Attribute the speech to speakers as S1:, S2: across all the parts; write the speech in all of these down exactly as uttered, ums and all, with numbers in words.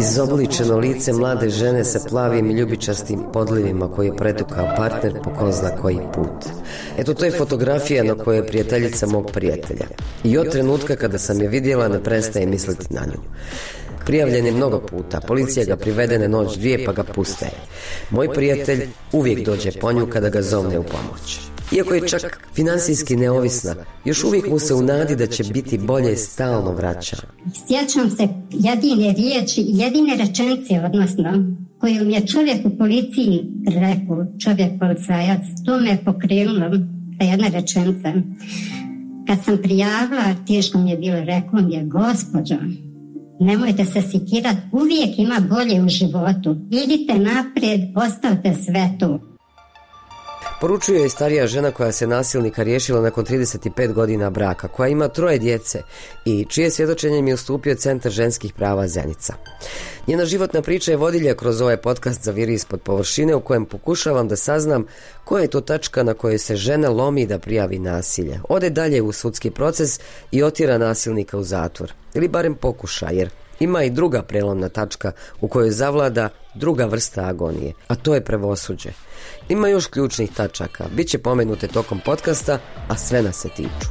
S1: Izobličeno lice mlade žene sa plavim i ljubičastim podlivima koji je pretukao partner po ko zna koji put. Eto, to je fotografija na kojoj je prijateljica mog prijatelja. I od trenutka kada sam je vidjela ne prestaje misliti na nju. Prijavljen je mnogo puta, policija ga privede na noć dvije pa ga puste. Moj prijatelj uvijek dođe po nju kada ga zovne u pomoć. Iako je čak financijski neovisna, još uvijek mu se u nadi da će biti bolje stalno vraća.
S2: Sjećam se jedine riječi, jedine rečenice, odnosno, koju mi je čovjek u policiji rekao, čovjek policajac, to me je pokrenulo, ta jedna rečenica. Kad sam prijavila, teško mi je bilo, rekao mi je, gospođo, nemojte se sikirati, uvijek ima bolje u životu. Idite naprijed, ostavite sve to.
S1: Poručuje je starija žena koja se nasilnika riješila nakon trideset pet godina braka, koja ima troje djece i čije svjedočenje mi je ustupio Centar ženskih prava Zenica. Njena životna priča je vodilja kroz ovaj podcast za Viri ispod površine, u kojem pokušavam da saznam koja je to tačka na kojoj se žena lomi da prijavi nasilje, ode dalje u sudski proces i otjera nasilnika u zatvor. Ili barem pokuša, jer ima i druga prelomna tačka u kojoj zavlada druga vrsta agonije, a to je pravosuđe. Ima još ključnih tačaka, bit će pomenute tokom podcasta, a sve nas se tiču.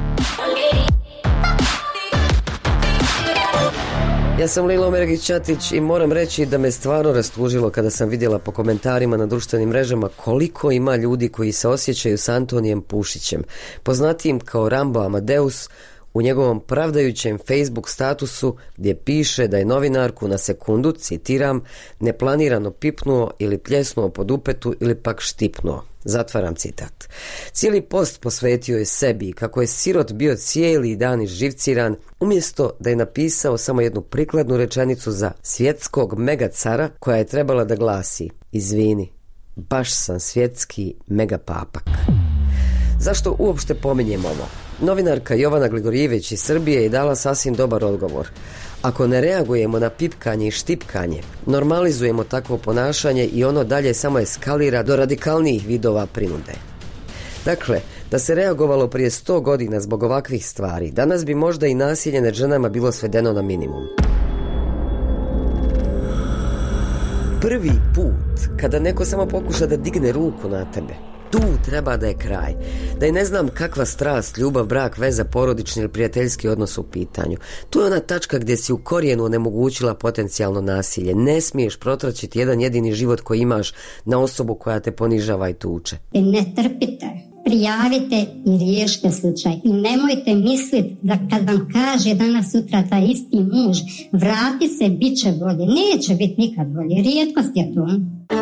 S1: Ja sam Lilo Mergić-Ćatić i moram reći da me stvarno rastužilo kada sam vidjela po komentarima na društvenim mrežama koliko ima ljudi koji se osjećaju s Antonijem Pušićem, poznatijim kao Rambo Amadeus, u njegovom pravdajućem Facebook statusu gdje piše da je novinarku na sekundu, citiram, neplanirano pipnuo ili pljesnuo po dupetu ili pak štipnuo. Zatvaram citat. Cijeli post posvetio je sebi kako je sirot bio cijeli dan izživciran, umjesto da je napisao samo jednu prikladnu rečenicu za svjetskog megacara koja je trebala da glasi: izvini, baš sam svjetski megapapak. Zašto uopšte pominjem ovo? Novinarka Jovana Gligorijević iz Srbije je dala sasvim dobar odgovor. Ako ne reagujemo na pipkanje i štipkanje, normalizujemo takvo ponašanje i ono dalje samo eskalira do radikalnijih vidova prinude. Dakle, da se reagovalo prije sto godina zbog ovakvih stvari, danas bi možda i nasilje nad ženama bilo svedeno na minimum. Prvi put kada neko samo pokuša da digne ruku na tebe, tu treba da je kraj. Da je ne znam kakva strast, ljubav, brak, veza, porodični ili prijateljski odnos u pitanju. Tu je ona tačka gdje si u korijenu onemogućila potencijalno nasilje. Ne smiješ protračiti jedan jedini život koji imaš na osobu koja te ponižava i tuče.
S2: Ne trpite, prijavite i riješite slučaj. I nemojte misliti da kad vam kaže danas sutra taj isti muž, vrati se, bit će bolje. Neće biti nikad bolje. Rijetkost je to.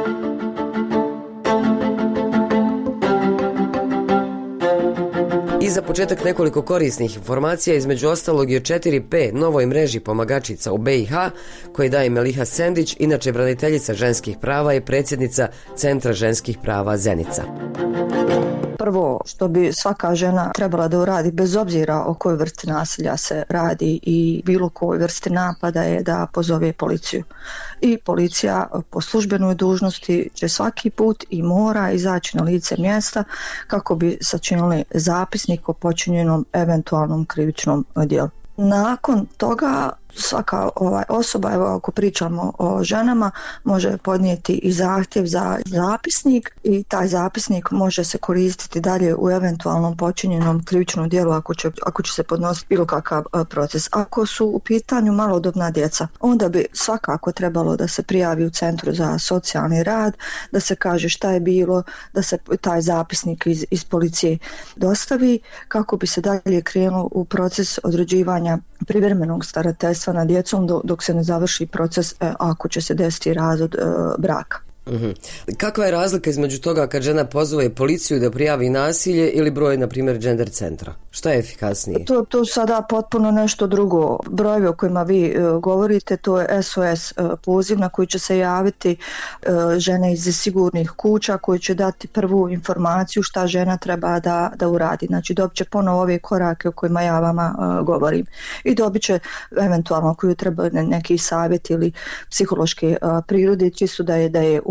S1: I za početak nekoliko korisnih informacija, između ostalog i o četiri P, novoj mreži pomagačica u B i H, koji daje Meliha Sendić, inače braniteljica ženskih prava i predsjednica Centra ženskih prava Zenica.
S3: Prvo što bi svaka žena trebala da uradi, bez obzira o kojoj vrsti nasilja se radi i bilo kojoj vrsti napada, je da pozove policiju. I policija po službenoj dužnosti će svaki put i mora izaći na lice mjesta kako bi sačinili zapisnik o počinjenom eventualnom krivičnom djelu. Nakon toga svaka ovaj, osoba, evo ako pričamo o ženama, može podnijeti i zahtjev za zapisnik i taj zapisnik može se koristiti dalje u eventualnom počinjenom krivičnom djelu ako će, ako će se podnositi bilo kakav proces. Ako su u pitanju malodobna djeca, onda bi svakako trebalo da se prijavi u Centru za socijalni rad, da se kaže šta je bilo, da se taj zapisnik iz, iz policije dostavi kako bi se dalje krenulo u proces određivanja privremenog starateljstva nad djecom dok se ne završi proces ako će se desiti razvod braka.
S1: Uhum. Kakva je razlika između toga kad žena pozove policiju da prijavi nasilje ili broj, na primjer, gender centra? Šta je efikasnije?
S3: To, to sada potpuno nešto drugo. Brojevi o kojima vi uh, govorite, to je S O S uh, poziv na koji će se javiti uh, žene iz sigurnih kuća koji će dati prvu informaciju šta žena treba da, da uradi. Znači dobit će ponovo ove korake o kojima ja vama uh, govorim. I dobit će eventualno koju treba neki savjet ili psihološke uh, prirode, čisto da je, da je umjetno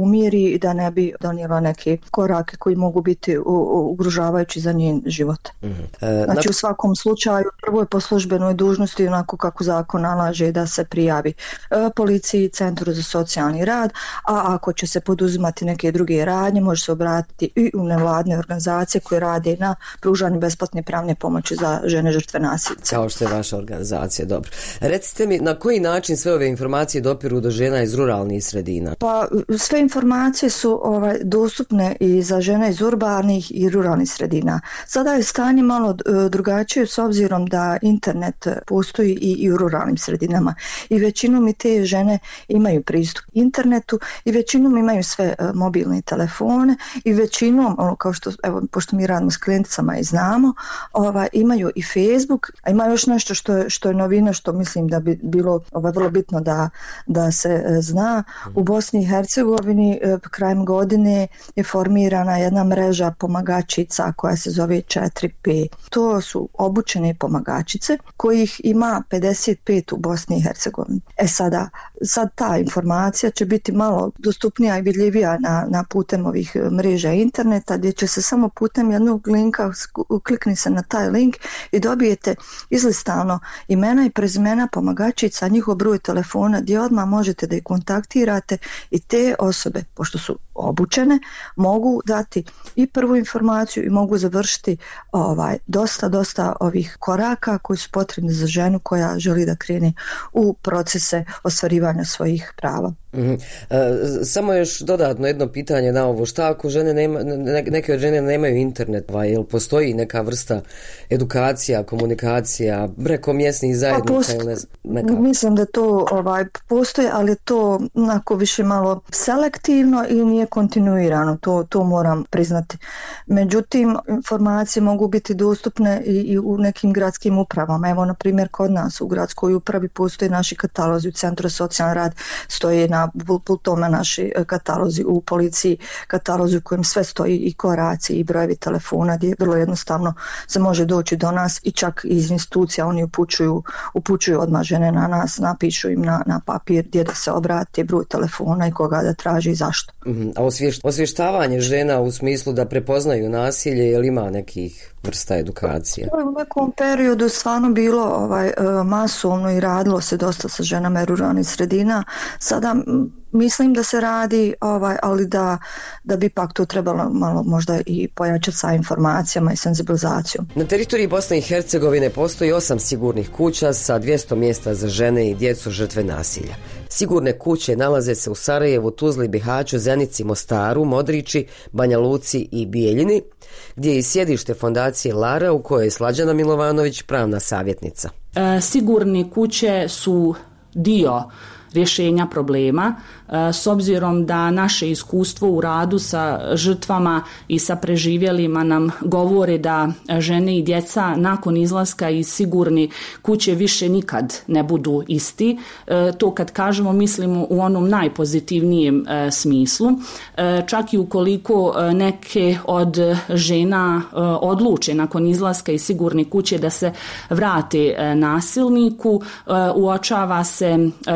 S3: umiri i da ne bi donijela neke korake koji mogu biti ugrožavajući za njen život.
S1: Mm-hmm. E,
S3: znači
S1: na...
S3: u svakom slučaju prvo je po službenoj dužnosti onako kako zakon nalaže da se prijavi e, policiji, centru za socijalni rad, a ako će se poduzimati neke druge radnje može se obratiti i u nevladne organizacije koje rade na pružanju besplatne pravne pomoći za žene žrtve nasilja.
S1: Kao što je vaša organizacija, dobro. Recite mi na koji način sve ove informacije dopiru do žena iz ruralnih sredina?
S3: Pa sve informacije su ovaj, dostupne i za žene iz urbanih i ruralnih sredina. Sada je stanje malo drugačije s obzirom da internet postoji i, i u ruralnim sredinama i većinom i te žene imaju pristup internetu i većinom imaju sve mobilne telefone i većinom, ono kao što, evo, pošto mi radimo s klijenticama i znamo, ovaj, imaju i Facebook, a ima još nešto što je, što je novina, što mislim da bi bilo ovaj, vrlo bitno da, da se zna. U Bosni i Hercegovini krajem godine je formirana jedna mreža pomagačica koja se zove četiri P. To su obučene pomagačice kojih ima pedeset pet u Bosni i Hercegovini. E sada, sad ta informacija će biti malo dostupnija i vidljivija na, na putem ovih mreža interneta, gdje će se samo putem jednog linka, klikni se na taj link i dobijete izlistano imena i prezimena pomagačica, njihov broj telefona, gdje odmah možete da ih kontaktirate i te osobe, pošto su obučene, mogu dati i prvu informaciju i mogu završiti ovaj, dosta, dosta ovih koraka koji su potrebni za ženu koja želi da krene u procese ostvarivanja svojih prava.
S1: Mm-hmm. E, samo još dodatno jedno pitanje na ovo, šta ako žene nema, ne, neke od žene nemaju internet, va, jel postoji neka vrsta edukacija, komunikacija preko mjesnih zajednica? Pa post... ili ne, neka...
S3: Mislim da to ovaj, postoji, ali to onako više malo selektivno i nije kontinuirano, to, to moram priznati. Međutim, informacije mogu biti dostupne i, i u nekim gradskim upravama. Evo, na primjer, kod nas u gradskoj upravi postoje naši katalozi, u Centru za socijalni rad stoje na pultome naši katalozi, u policiji katalozi u kojem sve stoji i koraci i brojevi telefona, gdje vrlo jednostavno se može doći do nas i čak iz institucija oni upućuju, upućuju odmah žene na nas, napišu im na, na papir gdje da se obrati, broj telefona i koga da traži i zašto.
S1: Mm-hmm. A osvješt, osvještavanje žena u smislu da prepoznaju nasilje, je li ima nekih vrsta edukacije?
S3: U nekom periodu stvarno bilo ovaj, masovno i radilo se dosta sa ženama ruralnih sredina. Sada mislim da se radi, ovaj, ali da, da bi pak to trebalo malo možda i pojačati sa informacijama i senzibilizacijom.
S1: Na teritoriji Bosne i Hercegovine postoji osam sigurnih kuća sa dvjesto mjesta za žene i djecu žrtve nasilja. Sigurne kuće nalaze se u Sarajevu, Tuzli, Bihaću, Zenici, Mostaru, Modrići, Banja Luci i Bijeljini, gdje je i sjedište fondacije Lara u kojoj je Slađana Milovanović pravna savjetnica.
S4: E, sigurne kuće su dio rješenja problema, s obzirom da naše iskustvo u radu sa žrtvama i sa preživjelima nam govore da žene i djeca nakon izlaska iz sigurne kuće više nikad ne budu isti. To kad kažemo mislimo u onom najpozitivnijem smislu. Čak i ukoliko neke od žena odluče nakon izlaska iz sigurne kuće da se vrate nasilniku, uočava se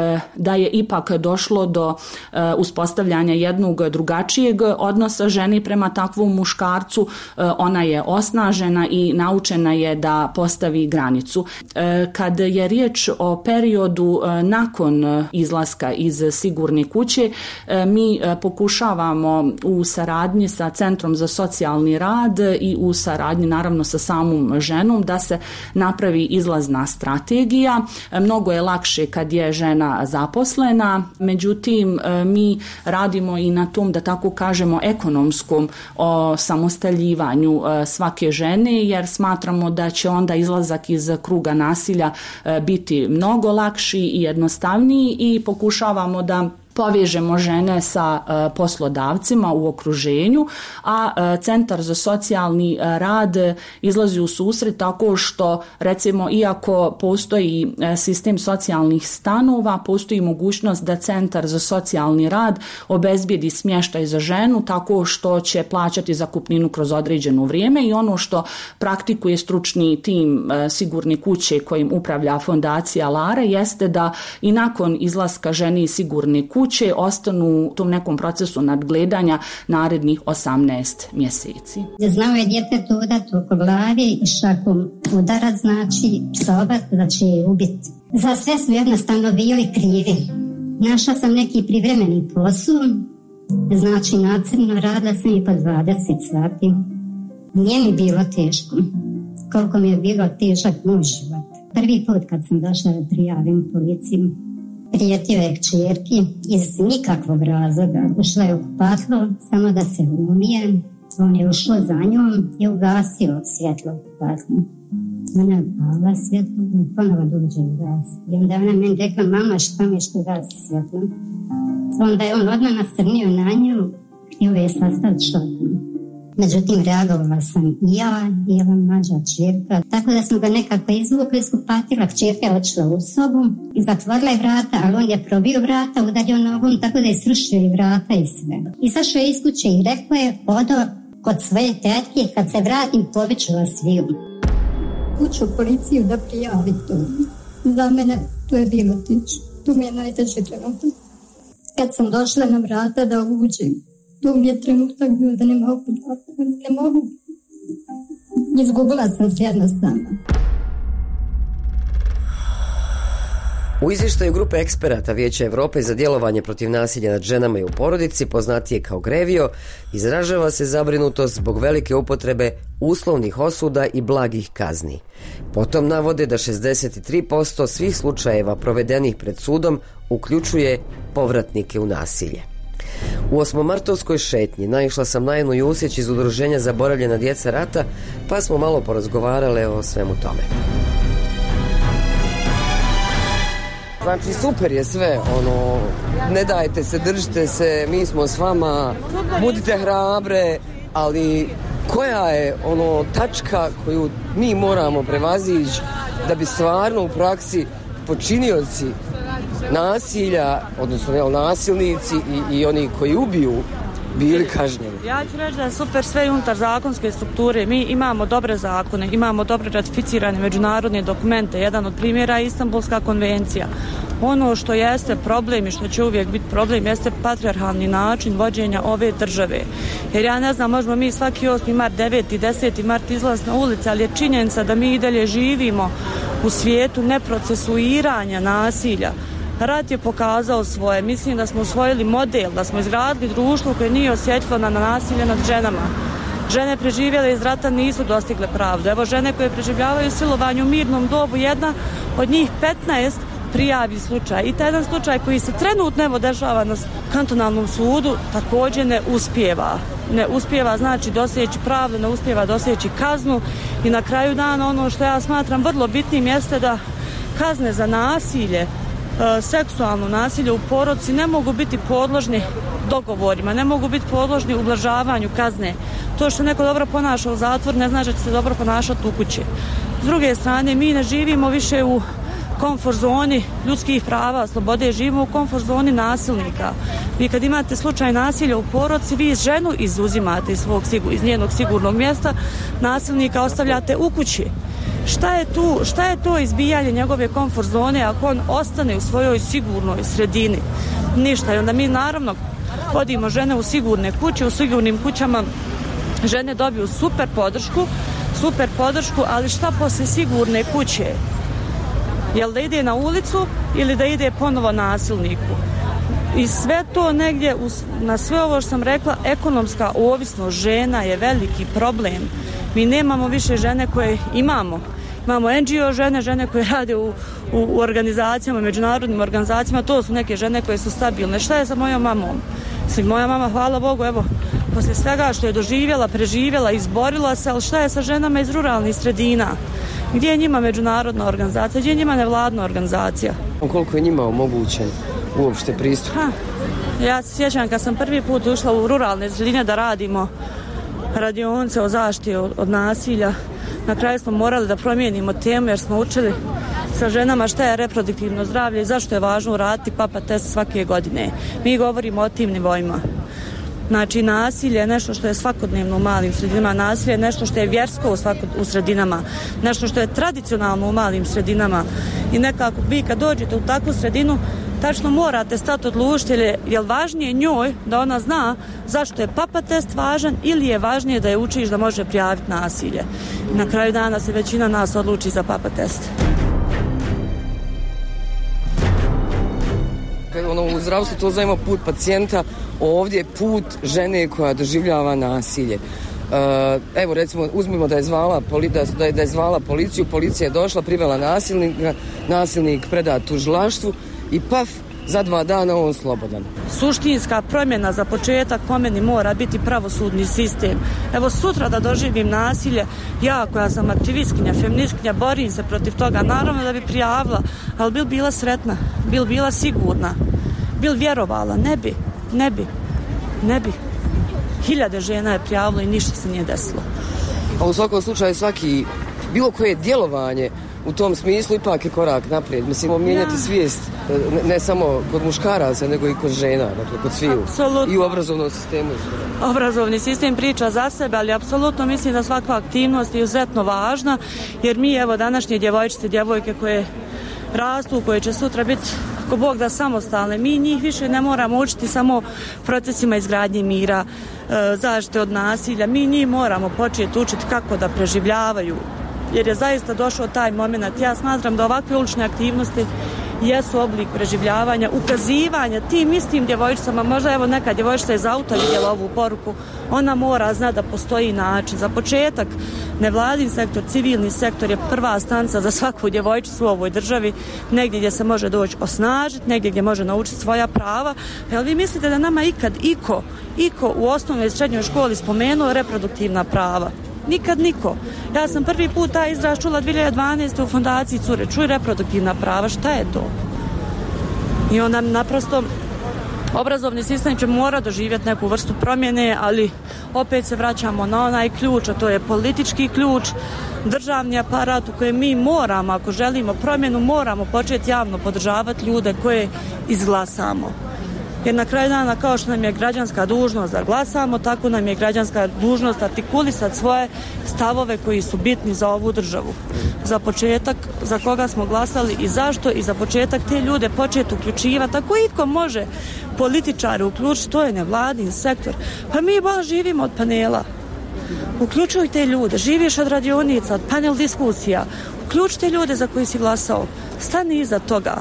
S4: da je ipak došlo do uspostavljanja jednog drugačijeg odnosa ženi prema takvom muškarcu. Ona je osnažena i naučena je da postavi granicu. Kad je riječ o periodu nakon izlaska iz sigurne kuće, mi pokušavamo u saradnji sa Centrom za socijalni rad i u saradnji naravno sa samom ženom da se napravi izlazna strategija. Mnogo je lakše kad je žena zaposlena, međutim mi radimo i na tom, da tako kažemo, ekonomskom osamostaljivanju svake žene, jer smatramo da će onda izlazak iz kruga nasilja biti mnogo lakši i jednostavniji i pokušavamo da povežemo žene sa uh, poslodavcima u okruženju, a uh, Centar za socijalni uh, rad izlazi u susret tako što, recimo, iako postoji uh, sistem socijalnih stanova, postoji mogućnost da Centar za socijalni rad obezbijedi smještaj za ženu tako što će plaćati zakupninu kroz određeno vrijeme, i ono što praktikuje stručni tim uh, sigurne kuće kojim upravlja fondacija Lara jeste da i nakon izlaska žene iz sigurne kuće kuće ostanu u tom nekom procesu nadgledanja narednih osamnaest mjeseci.
S2: Znao je djetetu udati oko glavi i šakom udarac, znači psovat, da će je ubiti. Za sve su jednostavno bili krivi. Našla sam neki privremeni posao, znači nacrno, radila sam i po dvadeset sati. Nije mi bilo teško, koliko mi je bilo težak moj život. Prvi put kad sam došla da prijavim policiju, prijetio je kćerki iz nikakvog razloga. Ušla je u kupatlo, samo da se umije. On je ušao za njom i ugasio svjetlo u kupatlu. Ona je pala svjetlo i ponovo dođe u gas. I onda ona meni rekla, mama, šta mi je što gasi svjetlo? Onda je on odmah nasrnio na nju i ove je sastaviti šotom. Međutim, reagovala sam i ja i ova mlađa kćerka. Tako da smo ga nekako izvukli iz kupatila. Kćerka je odšla u sobu i zatvorila je vrata, ali on je probio vrata, udario nogom, tako da je srušio i vrata i sve. Izašao je iz kuće i rekao je, odo kod svoje tetke, kad se vratim pobiću vas sviju. Uću u policiju da prijavi to. Za mene to je bilo tiče. Tu mi je najteže trenutak. Kad sam došla na vrata da uđem, to mi je trenutak bio da ne mogu, ne mogu. Izgubila sam se jednostavno.
S1: U izvještaju grupe eksperata Vijeća Europe za djelovanje protiv nasilja nad ženama i u porodici, poznatije kao GREVIO, izražava se zabrinutost zbog velike upotrebe uslovnih osuda i blagih kazni. Potom navode da šezdeset tri posto svih slučajeva provedenih pred sudom uključuje povratnike u nasilje. U osmomartovskoj šetnji naišla sam na Enu Jusić iz udruženja Zaboravljena djeca rata, pa smo malo porazgovarale o svemu tome. Znači super je sve, ono, ne dajte se, držite se, mi smo s vama, budite hrabre, ali koja je ono tačka koju mi moramo prevazići da bi stvarno u praksi počinioci nasilja, odnosno ne, nasilnici i, i oni koji ubiju bili kažnjeni?
S5: Ja ću reći da je super sve unutar zakonske strukture. Mi imamo dobre zakone, imamo dobre ratificirane međunarodne dokumente. Jedan od primjera je Istanbulska konvencija. Ono što jeste problem i što će uvijek biti problem jeste patrijarhalni način vođenja ove države. Jer ja ne znam, možemo mi svaki osmi mart, deveti, deseti mart izlaz na ulice, ali je činjenica da mi i dalje živimo u svijetu neprocesuiranja nasilja. Rat je pokazao svoje. Mislim da smo usvojili model, da smo izgradili društvo koje nije osjetljivo na nasilje nad ženama. Žene preživjele iz rata nisu dostigle pravdu. Evo žene koje preživljavaju silovanje u mirnom dobu, jedna od njih petnaest prijavi slučaj. I taj jedan slučaj koji se trenutno evo dešava na kantonalnom sudu također ne uspijeva. Ne uspijeva znači doseći pravdu, ne uspijeva doseći kaznu i na kraju dana ono što ja smatram vrlo bitnim jeste da kazne za nasilje, seksualno nasilje u porodici ne mogu biti podložni dogovorima, ne mogu biti podložni ublažavanju kazne. To što neko dobro ponaša u zatvor ne znači da će se dobro ponašati u kući. S druge strane, mi ne živimo više u komfort zoni ljudskih prava, slobode, živimo u komfort zoni nasilnika. Vi kad imate slučaj nasilja u porodici, vi ženu izuzimate iz, svog, iz njenog sigurnog mjesta, nasilnika ostavljate u kući. Šta je tu, šta je to izbijanje njegove komfort zone ako on ostane u svojoj sigurnoj sredini? Ništa. I onda mi naravno vodimo žene u sigurne kuće, u sigurnim kućama žene dobiju super podršku, super podršku, ali šta poslije sigurne kuće? Jel da ide na ulicu ili da ide ponovo nasilniku? I sve to negdje, na sve ovo što sam rekla, ekonomska ovisnost žena je veliki problem. Mi nemamo više žene koje imamo. Imamo en dži o žene, žene koje rade u, u, u organizacijama, međunarodnim organizacijama, to su neke žene koje su stabilne. Šta je sa mojom mamom? Mislim, moja mama, hvala Bogu, evo, poslije svega što je doživjela, preživjela, izborila se, ali šta je sa ženama iz ruralnih sredina? Gdje je njima međunarodna organizacija, gdje je njima nevladna organizacija?
S1: Koliko je njima omogućen uopšte pristup?
S5: Ha, ja se sjećam kad sam prvi put ušla u ruralne sredine da radimo radionice o zaštiti od, od nasilja. Na kraju smo morali da promijenimo temu jer smo učili sa ženama šta je reproduktivno zdravlje i zašto je važno uraditi papa test svake godine. Mi govorimo o tim nivoima. Znači nasilje je nešto što je svakodnevno u malim sredinama, nasilje je nešto što je vjersko u, svakod, u sredinama, nešto što je tradicionalno u malim sredinama i nekako vi kad dođete u takvu sredinu Tačno morate stati odlučiti, je li važnije njoj da ona zna zašto je papa test važan ili je važnije da je učiš da može prijaviti nasilje. Na kraju dana se većina nas odluči za papa test.
S1: Ono, u zdravstvu to zovemo put pacijenta, ovdje je put žene koja doživljava nasilje. Uh, evo recimo uzmimo da je zvala da je, da je zvala policiju, policija je došla, privela nasilnika, nasilnik preda tužilaštvu i paf, za dva dana on slobodan.
S5: Suštinska promjena za početak po meni mora biti pravosudni sistem. Evo sutra da doživim nasilje, ja koja sam aktivistkinja, feministkinja, borim se protiv toga, naravno da bi prijavila, ali bil bila sretna, bil bila sigurna, bil vjerovala, ne bi, ne bi, ne bi. Hiljade žena je prijavilo i ništa se nije desilo.
S1: A u svakom slučaju svaki, bilo koje djelovanje u tom smislu ipak je korak naprijed. Mislimo mijenjati ja. svijest ne, ne samo kod muškaraca, nego i kod žena, dakle kod sviju.
S5: Apsolutno.
S1: I u obrazovnom sistemu.
S5: Obrazovni sistem priča za sebe, ali apsolutno mislim da svaka aktivnost je izuzetno važna, jer mi evo današnje djevojčice, djevojke koje rastu, koje će sutra biti ako Bog da samostalne, mi njih više ne moramo učiti samo procesima izgradnje mira, zaštite od nasilja, mi njih moramo početi učiti kako da preživljavaju, jer je zaista došao taj moment. Ja smatram da ovakve ulične aktivnosti jesu oblik preživljavanja, ukazivanja tim istim djevojčicama, možda evo neka djevojčica iz auta vidjela ovu poruku, ona mora zna da postoji način. Za početak, nevladin sektor, civilni sektor je prva stanca za svaku djevojčicu u ovoj državi, negdje gdje se može doći osnažiti, negdje gdje može naučiti svoja prava. Jel vi mislite da nama ikad iko, iko u osnovnoj i srednjoj školi spomenuo reproduktivna prava? Nikad niko. Ja sam prvi put taj izraz čula dvije hiljade dvanaeste u fondaciji Cure. Čuj reproduktivna prava, šta je to? I onda naprosto obrazovni sistem će mora doživjeti neku vrstu promjene, ali opet se vraćamo na onaj ključ, a to je politički ključ, državni aparat u kojem mi moramo, ako želimo promjenu, moramo početi javno podržavati ljude koje izglasamo. Jer na kraju dana, kao što nam je građanska dužnost da glasamo, tako nam je građanska dužnost artikulisati svoje stavove koji su bitni za ovu državu. Za početak, za koga smo glasali i zašto, i za početak te ljude početi uključivati. Ako itko može političare uključiti, to je nevladin sektor. Pa mi bolje živimo od panela. Uključuj te ljude, živiš od radionica, od panel diskusija. Uključite ljude za koji si glasao. Stani iza toga.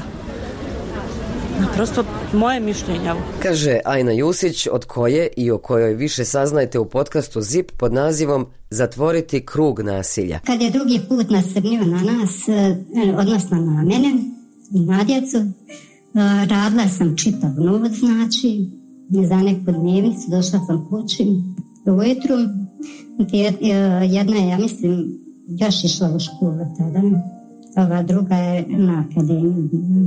S5: Prosto moje mišljenje.
S1: Kaže Ajna Jusić, od koje i o kojoj više saznajte u podcastu ZIP pod nazivom Zatvoriti krug nasilja.
S2: Kad je drugi put nasrnio na nas, odnosno na mene i na djecu, radila sam čitav noć, znači za neku dnevnicu, došla sam kući ujutru, jedna je, ja mislim, još išla u školu tada, ova druga je na akademiji.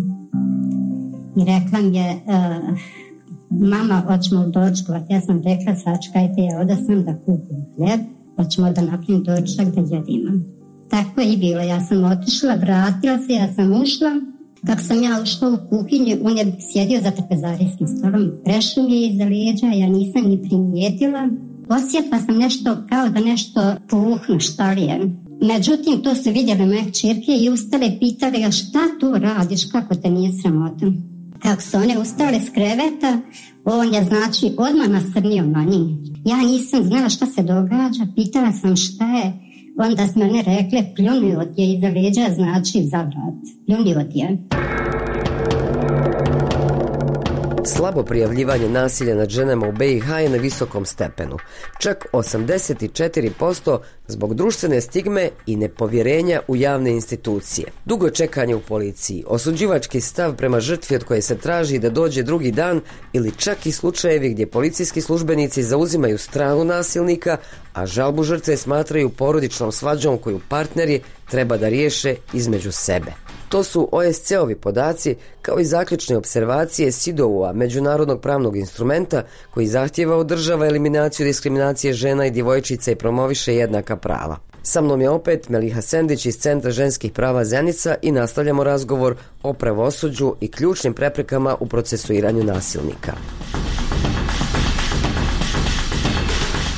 S2: I rekla mi je, uh, mama, hoćemo dočkovat. Ja sam rekla, sačekajte, ja oda sam da kupim hljeb, hoćemo da napravim dočak da jedimo. Tako je i bilo, ja sam otišla, vratila se, ja sam ušla. Kako sam ja ušla u kuhinju, on je sjedio za trpezarijskim stolom, prešao mi je iza lijeđa, ja nisam ni primijetila. Osjetila sam nešto, kao da nešto puhnu, šta li je. Međutim, to su vidjeli moje kćerke i ustale pitali ga, šta tu radiš, kako te nije sramota. Kako su one ustale s kreveta, on je znači odmah nasrnio na njih. Ja nisam znala šta se događa, pitala sam šta je, onda smo one rekle pljunio ti je iza leđa, znači za vrat, pljunio ti je.
S1: Slabo prijavljivanje nasilja nad ženama u B i H je na visokom stepenu. Čak osamdeset četiri posto zbog društvene stigme i nepovjerenja u javne institucije. Dugo čekanje u policiji, osuđivački stav prema žrtvi od koje se traži da dođe drugi dan ili čak i slučajevi gdje policijski službenici zauzimaju stranu nasilnika, a žalbu žrtve smatraju porodičnom svađom koju partneri treba da riješe između sebe. To su O S C-ovi podaci kao i zaključne observacije S I D O-a, međunarodnog pravnog instrumenta koji zahtijeva od država eliminaciju diskriminacije žena i djevojčica i promoviše jednaka prava. Sa mnom je opet Meliha Sendić iz Centra ženskih prava Zenica i nastavljamo razgovor o pravosuđu i ključnim preprekama u procesuiranju nasilnika.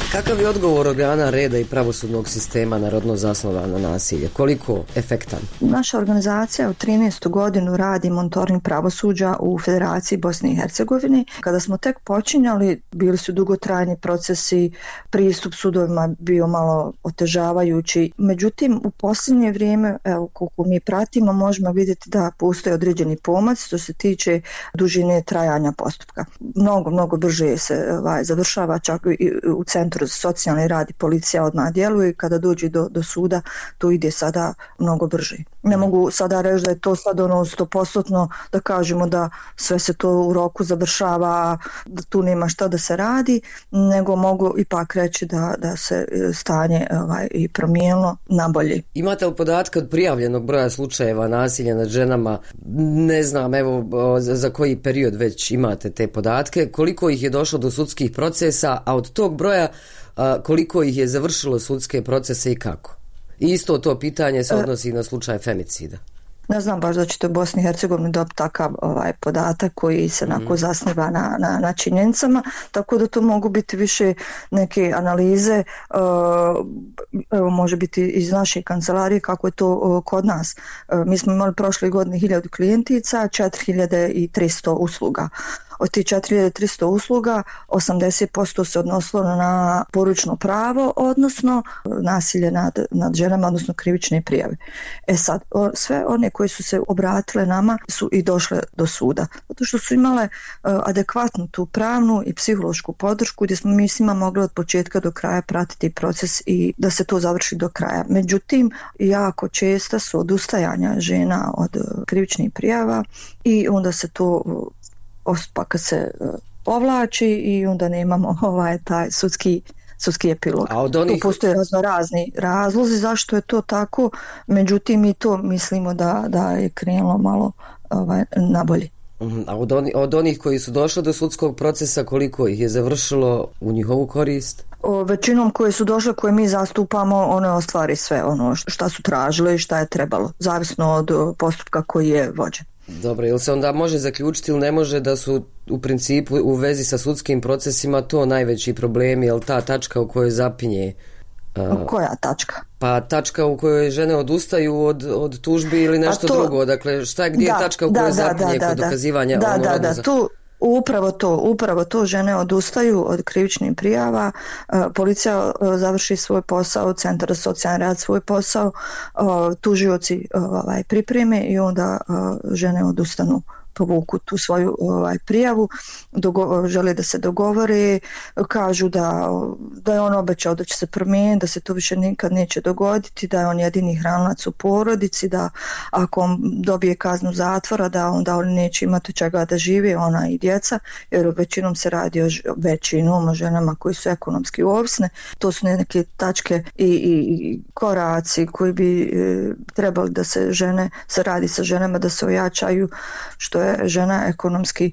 S1: Kakav je odgovor organa reda i pravosudnog sistema na rodno zasnovano nasilje? Koliko efektan?
S3: Naša organizacija u trinaestu godinu radi monitoring pravosuđa u Federaciji Bosne i Hercegovine. Kada smo tek počinjali, bili su dugotrajni procesi, pristup sudovima bio malo otežavajući. Međutim, u posljednje vrijeme, evo, koliko mi pratimo, možemo vidjeti da postoje određeni pomac što se tiče dužine trajanja postupka. Mnogo, mnogo brže se ovaj, završava, čak i u centru za socijalni rad i policija odmah djeluje i kada dođe do, do suda to ide sada mnogo brže. Ne mogu sada reći da je to sad ono sto posto da kažemo da sve se to u roku završava, da tu nema šta da se radi, nego mogu ipak reći da, da se stanje ovaj, i promijenilo na bolje.
S1: Imate li podatke od prijavljenog broja slučajeva nasilja nad ženama? Ne znam, evo za, za koji period već imate te podatke, koliko ih je došlo do sudskih procesa, a od tog broja a, koliko ih je završilo sudske procese i kako? I isto to pitanje se odnosi na slučaj femicida.
S3: Ne znam baš da ćete u Bosni i Hercegovini dobiti takav ovaj, podatak koji se onako mm. zasniva na, na, na činjenicama, tako da to mogu biti više neke analize, uh, evo može biti iz naše kancelarije kako je to uh, kod nas. Uh, mi smo imali prošle godine hiljadu klijentica, četiri hiljade tristo usluga. Od tih četiri hiljade tristo usluga osamdeset posto se odnosilo na poručno pravo, odnosno nasilje nad, nad ženama, odnosno krivične prijave. E sad, o, sve one koje su se obratile nama su i došle do suda, zato što su imale uh, adekvatnu tu pravnu i psihološku podršku gdje smo mi s njima mogli od početka do kraja pratiti proces i da se to završi do kraja. Međutim, jako česta su odustajanja žena od uh, krivičnih prijava i onda se to uh, postupak se povlači i onda nemamo ovaj taj sudski sudski epilog. A od onih... Tu postoje razno razni razlozi zašto je to tako, međutim i to mislimo da, da je krenulo malo ovaj, nabolje.
S1: A od, oni, od onih koji su došli do sudskog procesa, koliko ih je završilo u njihovu korist?
S3: O, većinom koje su došle, koje mi zastupamo, one ostvari sve ono šta su tražile i šta je trebalo, zavisno od postupka koji je vođen.
S1: Dobro, ili se onda može zaključiti ili ne može da su u principu u vezi sa sudskim procesima to najveći problem, je li ta tačka u kojoj zapinje?
S3: Uh, Koja tačka?
S1: Pa tačka u kojoj žene odustaju od, od tužbi ili nešto to, drugo, dakle šta, gdje da, je tačka u kojoj da, zapinje da, kod da, dokazivanja?
S3: Da,
S1: ono
S3: da, da, tu upravo to, upravo to žene odustaju od krivičnih prijava, uh, policija uh, završi svoj posao, centar za socijalni rad svoj posao, uh, tužioci uh, ovaj, pripreme i onda uh, žene odustanu, povuku tu svoju ovaj, prijavu, dogo- žele da se dogovore, kažu da, da je on obećao da će se promijeniti, da se to više nikad neće dogoditi, da je on jedini hranac u porodici, da ako on dobije kaznu zatvora, da onda on neće imati čega da žive, ona i djeca, jer većinom se radi o većinom o ženama koji su ekonomski ovisne. To su neke tačke i, i, i koraci koji bi e, trebali da se žene, se radi sa ženama da se ojačaju, što je žena ekonomski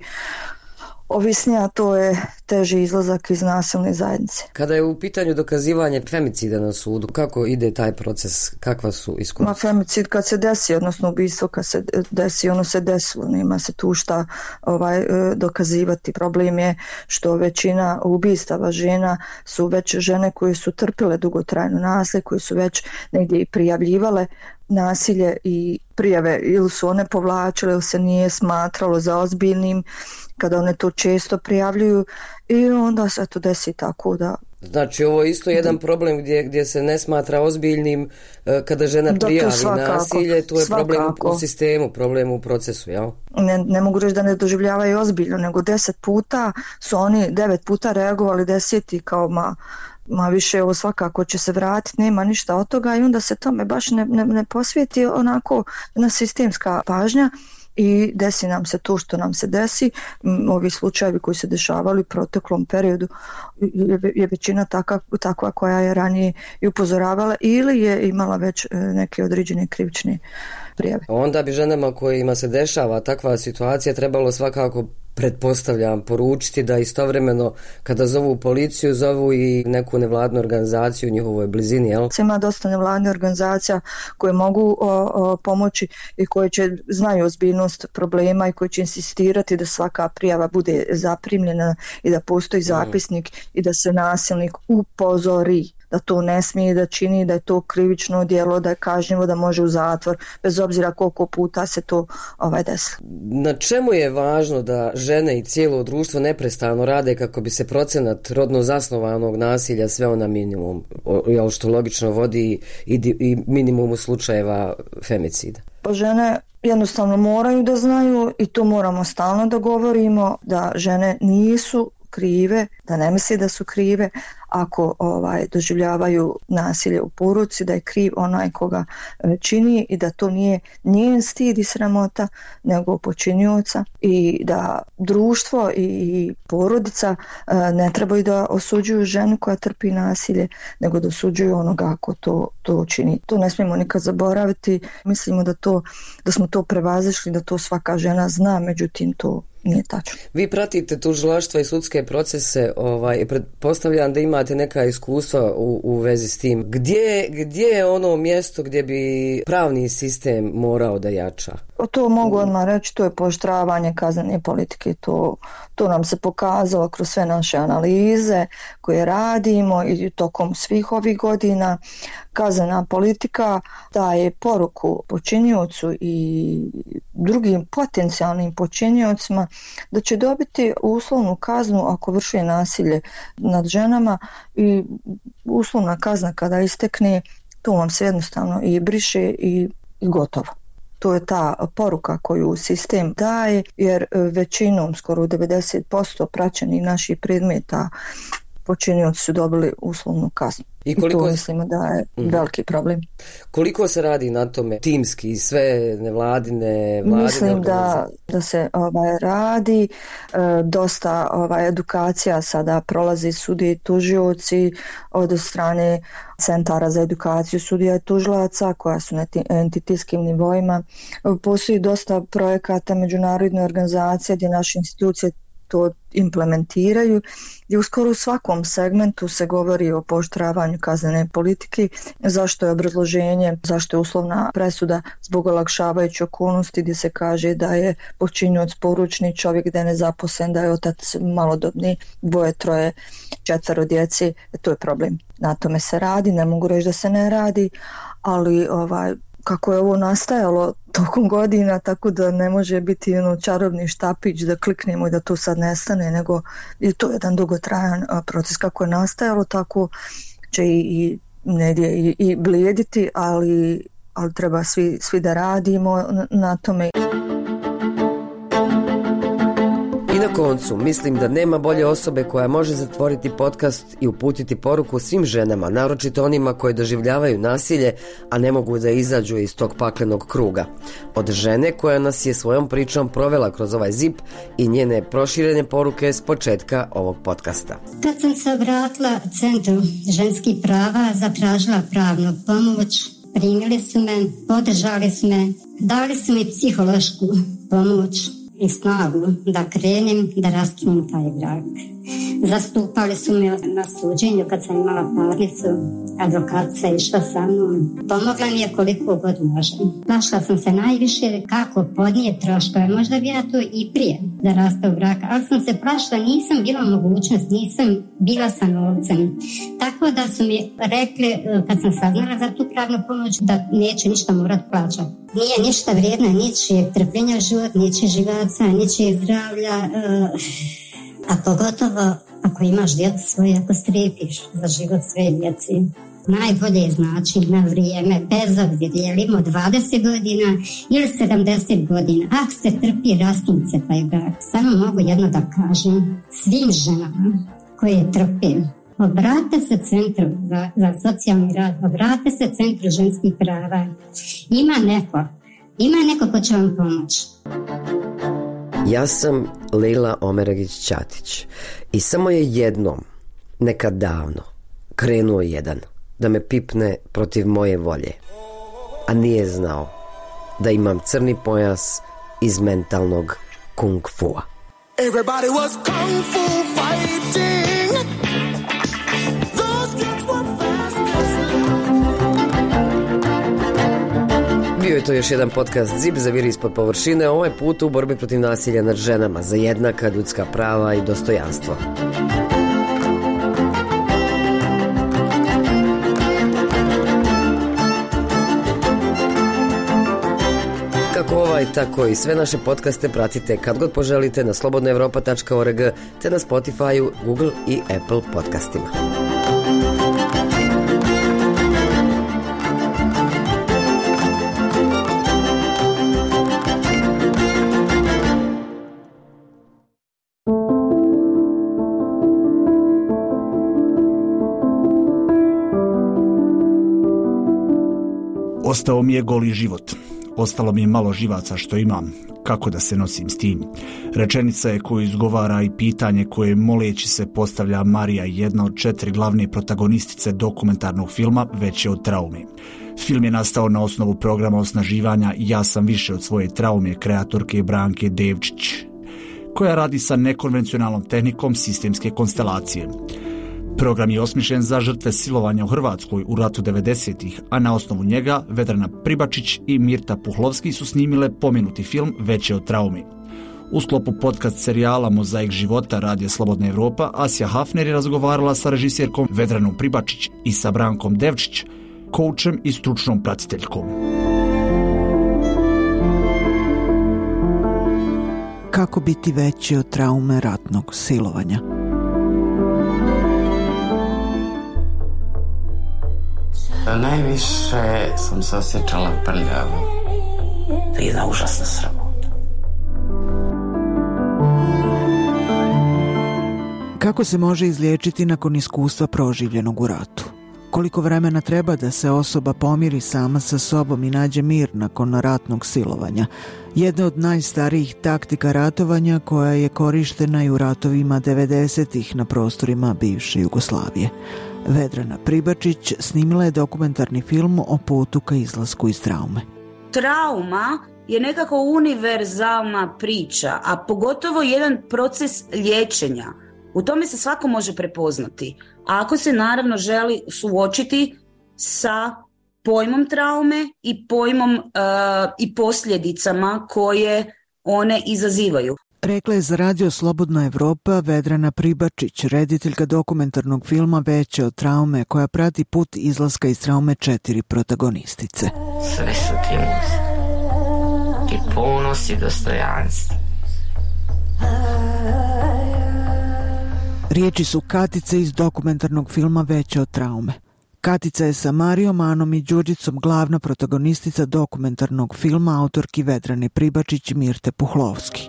S3: ovisnija, to je teži izlazak iz nasilne zajednice.
S1: Kada je u pitanju dokazivanje femicida na sudu, kako ide taj proces, kakva su iskustva?
S3: Ma femicid kad se desi, odnosno ubistvo kad se desi, ono se desilo, nema se tu šta ovaj, dokazivati. Problem je što većina ubistava žena su već žene koje su trpile dugotrajno nasilje, koje su već negdje i prijavljivale nasilje i prijave ili su one povlačile ili se nije smatralo za ozbiljnim kada one to često prijavljuju i onda se to desi tako da...
S1: Znači ovo je isto jedan problem gdje, gdje se ne smatra ozbiljnim kada žena prijavi svakako, nasilje, to je svakako. Problem u sistemu, problem u procesu, jel?
S3: Ne, ne mogu reći da ne doživljavaju ozbiljno, nego deset puta su oni devet puta reagovali, deseti kao ma... ma više ovo svakako će se vratiti, nema ništa od toga i onda se tome baš ne, ne, ne posvijeti onako jedna sistemska pažnja i desi nam se to što nam se desi. Ovi slučajevi koji se dešavali u proteklom periodu je, je većina taka, takva koja je ranije i upozoravala ili je imala već neke određene krivične prijave.
S1: Onda bi ženama kojima se dešava takva situacija trebalo svakako pretpostavljam, poručiti da istovremeno kada zovu policiju, zovu i neku nevladnu organizaciju u njihovoj blizini, jel?
S3: Ima dosta nevladnih organizacija koje mogu o, o, pomoći i koje će znaju ozbiljnost problema i koje će insistirati da svaka prijava bude zaprimljena i da postoji zapisnik mm. i da se nasilnik upozori da to ne smije da čini, da je to krivično djelo, da je kažnjivo, da može u zatvor, bez obzira koliko puta se to ovaj desi.
S1: Na čemu je važno da žene i cijelo društvo neprestano rade kako bi se procenat rodno zasnovanog nasilja sveo na minimum, jel što logično vodi i, i minimumu slučajeva femicida?
S3: Pa žene jednostavno moraju da znaju i to moramo stalno da govorimo, da žene nisu krive, da ne misli da su krive ako ovaj doživljavaju nasilje u porodici, da je kriv onaj koga čini i da to nije njen stid i sramota nego počinioca i da društvo i porodica ne trebaju da osuđuju ženu koja trpi nasilje, nego da osuđuju onoga ako to, to čini. To ne smijemo nikad zaboraviti. Mislimo da, to, da smo to prevazišli, da to svaka žena zna, međutim to nije tačno.
S1: Vi pratite tužilaštva i sudske procese, ovaj, pretpostavljam da imate neka iskustva u, u vezi s tim. Gdje, gdje je ono mjesto gdje bi pravni sistem morao da jača?
S3: To mogu odmah reći, to je pooštravanje kaznene politike. To, to nam se pokazalo kroz sve naše analize koje radimo i tokom svih ovih godina. Kaznena politika daje poruku počiniocu i drugim potencijalnim počiniocima da će dobiti uslovnu kaznu ako vrši nasilje nad ženama i uslovna kazna kada istekne, to vam se jednostavno i briše i, i gotovo. To je ta poruka koju sistem daje, jer većinom, skoro devedeset posto praćenih naših predmeta počinioci su dobili uslovnu kaznu. I, koliko... I to mislimo da je mm. veliki problem.
S1: Koliko se radi na tome timski, sve nevladine, vladine
S3: Mislim da, da se ovaj, radi, e, dosta ovaj, edukacija sada prolazi sudije i tužioci od strane centara za edukaciju sudija i tužilaca koja su na entitetskim nivoima. Postoji dosta projekata međunarodne organizacije gdje naše institucije to implementiraju i u skoro svakom segmentu se govori o pooštravanju kaznene politike, zašto je obrazloženje, zašto je uslovna presuda zbog olakšavajuće okolnosti gdje se kaže da je počinioc poručni čovjek, da je nezaposlen, da je otac malodobni, dvoje, troje, četvero djece, to je problem. Na tome se radi, ne mogu reći da se ne radi, ali ovaj kako je ovo nastajalo tokom godina, tako da ne može biti ono čarobni štapić da kliknemo i da to sad nestane, nego je to jedan dugotrajan proces. Kako je nastajalo, tako će i, i negdje i, i blijediti, ali, ali treba svi, svi da radimo na, na tome.
S1: I na koncu, mislim da nema bolje osobe koja može zatvoriti podcast i uputiti poruku svim ženama, naročito onima koji doživljavaju nasilje, a ne mogu da izađu iz tog paklenog kruga. Od žene koja nas je svojom pričom provela kroz ovaj zip i njene proširene poruke s početka ovog podcasta.
S2: Kad sam se obratila Centru ženskih prava, zatražila pravnu pomoć, primili su me, podržali su me, dali su mi psihološku pomoć i snagu da krenem da raskinem taj brak. Zastupali su me na suđenju kad sam imala parnicu, advokatica je išla sa mnom. Pomogla mi je koliko god može. Plašila sam se najviše kako podnije troškove, možda bi ja to i prije da raste u brak, ali sam se plašila, nisam bila mogućnost, nisam bila sa novcem. Tako da su mi rekli, kad sam saznala za tu pravnu pomoć, da neće ništa morat plaćati. Nije ništa vrijedna, ničije trpljenja život, ničije živaca, ničije zdravlja, uh, a pogotovo ako imaš djecu svoje, ako strepiš za život svoje djeci. Najbolje je znači na vrijeme, bez obzira je li imao dvadeset godina ili sedamdeset godina. Ako se trpi, raskinut se taj brak. Samo mogu jedno da kažem svim ženama koje trpe. Obrate se Centru za, za socijalni rad, obrate se Centru ženskih prava. Ima neko, ima neko ko će vam pomoći.
S1: Ja sam Lejla Omeragić-Ćatić i samo je jednom, nekad davno, krenuo jedan da me pipne protiv moje volje, a nije znao da imam crni pojas iz mentalnog kung fua.
S6: Everybody was kung fu fighting. Those kids were fast as
S1: Bio je to još jedan podcast Zip zaviri ispod površine, ovaj put u borbi protiv nasilja nad ženama za jednaka ljudska prava i dostojanstvo. Kako ovaj, tako i sve naše podcaste pratite kad god poželite na slobodna europa tačka org te na Spotify, Google i Apple podcastima.
S7: Ostao mi je goli život. Ostalo mi je malo živaca što imam. Kako da se nosim s tim? Rečenica je koju izgovara i pitanje koje moleći se postavlja Marija, jedna od četiri glavne protagonistice dokumentarnog filma Veće od traume. Film je nastao na osnovu programa osnaživanja Ja sam više od svoje traume kreatorke Branke Devčić, koja radi sa nekonvencionalnom tehnikom sistemske konstelacije. Program je osmišljen za žrtve silovanja u Hrvatskoj u ratu devedesetih, a na osnovu njega Vedrana Pribačić i Mirta Puhlovski su snimile pomenuti film Veće od traume. U sklopu podcast serijala Mozaik života Radija Slobodna Europa, Asja Hafner je razgovarala sa režisjerkom Vedranom Pribačić i sa Brankom Devčić, koučem i stručnom pratiteljkom.
S8: Kako biti veći od traume ratnog silovanja?
S9: Najviše sam se osjećala prljavo. Jedna užasna sramota.
S8: Kako se može izliječiti nakon iskustva proživljenog u ratu? Koliko vremena treba da se osoba pomiri sama sa sobom i nađe mir nakon ratnog silovanja? Jedna od najstarijih taktika ratovanja koja je korištena i u ratovima devedesetih na prostorima bivše Jugoslavije. Vedrana Pribačić snimila je dokumentarni film o putu ka izlasku iz traume.
S10: Trauma je nekako univerzalna priča, a pogotovo jedan proces liječenja. U tome se svako može prepoznati. A ako se naravno želi suočiti sa pojmom traume i pojmom uh, i posljedicama koje one izazivaju.
S8: Rekla je za Radio Slobodna Europa Vedrana Pribačić, rediteljka dokumentarnog filma Veće od traume, koja prati put izlaska iz traume četiri protagonistice.
S9: Sve su ti muze. I ponos i dostojanstvo.
S8: Riječi su Katice iz dokumentarnog filma Veće od traume. Katica je sa Marijom, Anom i Đurđicom glavna protagonistica dokumentarnog filma autorki Vedrane Pribačić i Mirte Puhlovski.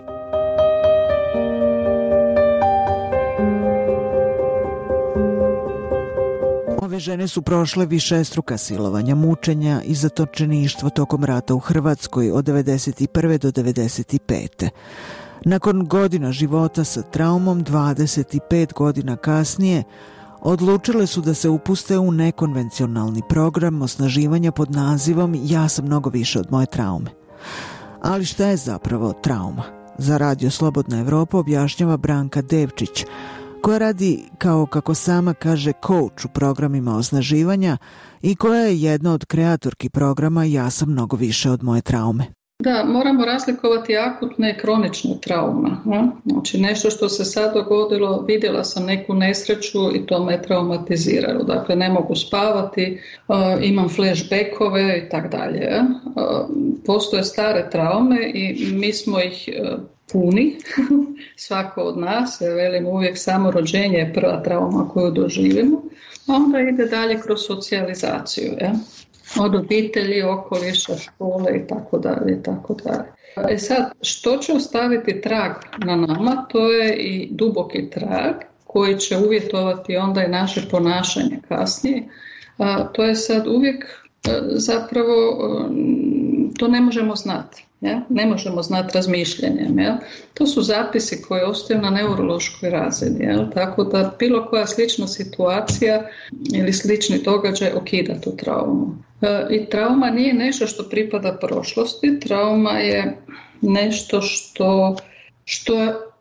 S8: Ove žene su prošle višestruka silovanja, mučenja i zatočeništvo tokom rata u Hrvatskoj od devedeset prve do devedeset pete. Nakon godina života sa traumom, dvadeset pet godina kasnije, odlučile su da se upuste u nekonvencionalni program osnaživanja pod nazivom Ja sam mnogo više od moje traume. Ali šta je zapravo trauma? Za Radio Slobodna Europa objašnjava Branka Devčić, koja radi, kao kako sama kaže, coach u programima osnaživanja i koja je jedna od kreatorki programa Ja sam mnogo više od moje traume.
S11: Da, moramo razlikovati akutne i kronične traume. Ne? Znači nešto što se sad dogodilo, vidjela sam neku nesreću i to me traumatiziralo. Dakle, ne mogu spavati, uh, imam flashbackove i tak dalje. Uh, postoje stare traume i mi smo ih uh, puni, svako od nas, ja velim uvijek samo rođenje je prva trauma koju doživimo, a onda ide dalje kroz socijalizaciju, ja? Od obitelji, okoliša, škole i tako dalje, i tako dalje. E sad, što će ostaviti trag na nama, to je i duboki trag koji će uvjetovati onda i naše ponašanje kasnije. A, to je sad uvijek a, zapravo, a, to ne možemo znati. Ja? Ne možemo znati razmišljanjem. Ja? To su zapisi koji ostaju na neurološkoj razini. Ja? Tako da bilo koja slična situacija ili slični događaj okida tu traumu. E, I trauma nije nešto što pripada prošlosti. Trauma je nešto što, što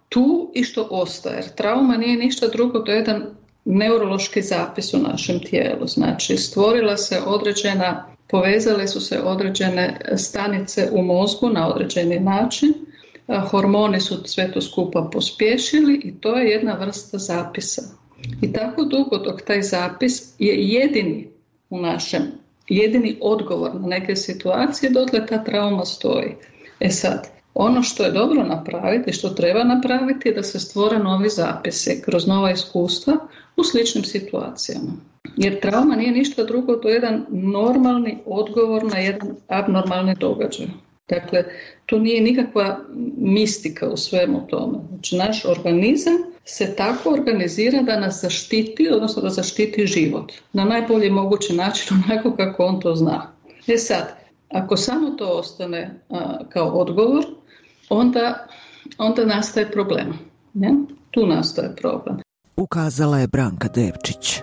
S11: tu i što ostaje. Jer trauma nije ništa drugo, to je jedan neurološki zapis u našem tijelu. Znači, stvorila se određena, povezale su se određene stanice u mozgu na određeni način, hormoni su sve to skupa pospješili i to je jedna vrsta zapisa. I tako dugo dok taj zapis je jedini u našem, jedini odgovor na neke situacije, dotle ta trauma stoji. E sad, ono što je dobro napraviti, što treba napraviti, je da se stvore novi zapisi kroz nova iskustva u sličnim situacijama. Jer trauma nije ništa drugo, to je jedan normalni odgovor na jedan abnormalni događaj. Dakle, tu nije nikakva mistika u svemu tome. Znači, naš organizam se tako organizira da nas zaštiti, odnosno da zaštiti život. Na najbolji mogući način, onako kako on to zna. E sad, ako samo to ostane a, kao odgovor, onda, onda nastaje problem. Ne? Tu nastaje problem.
S8: Ukazala je Branka Devčić.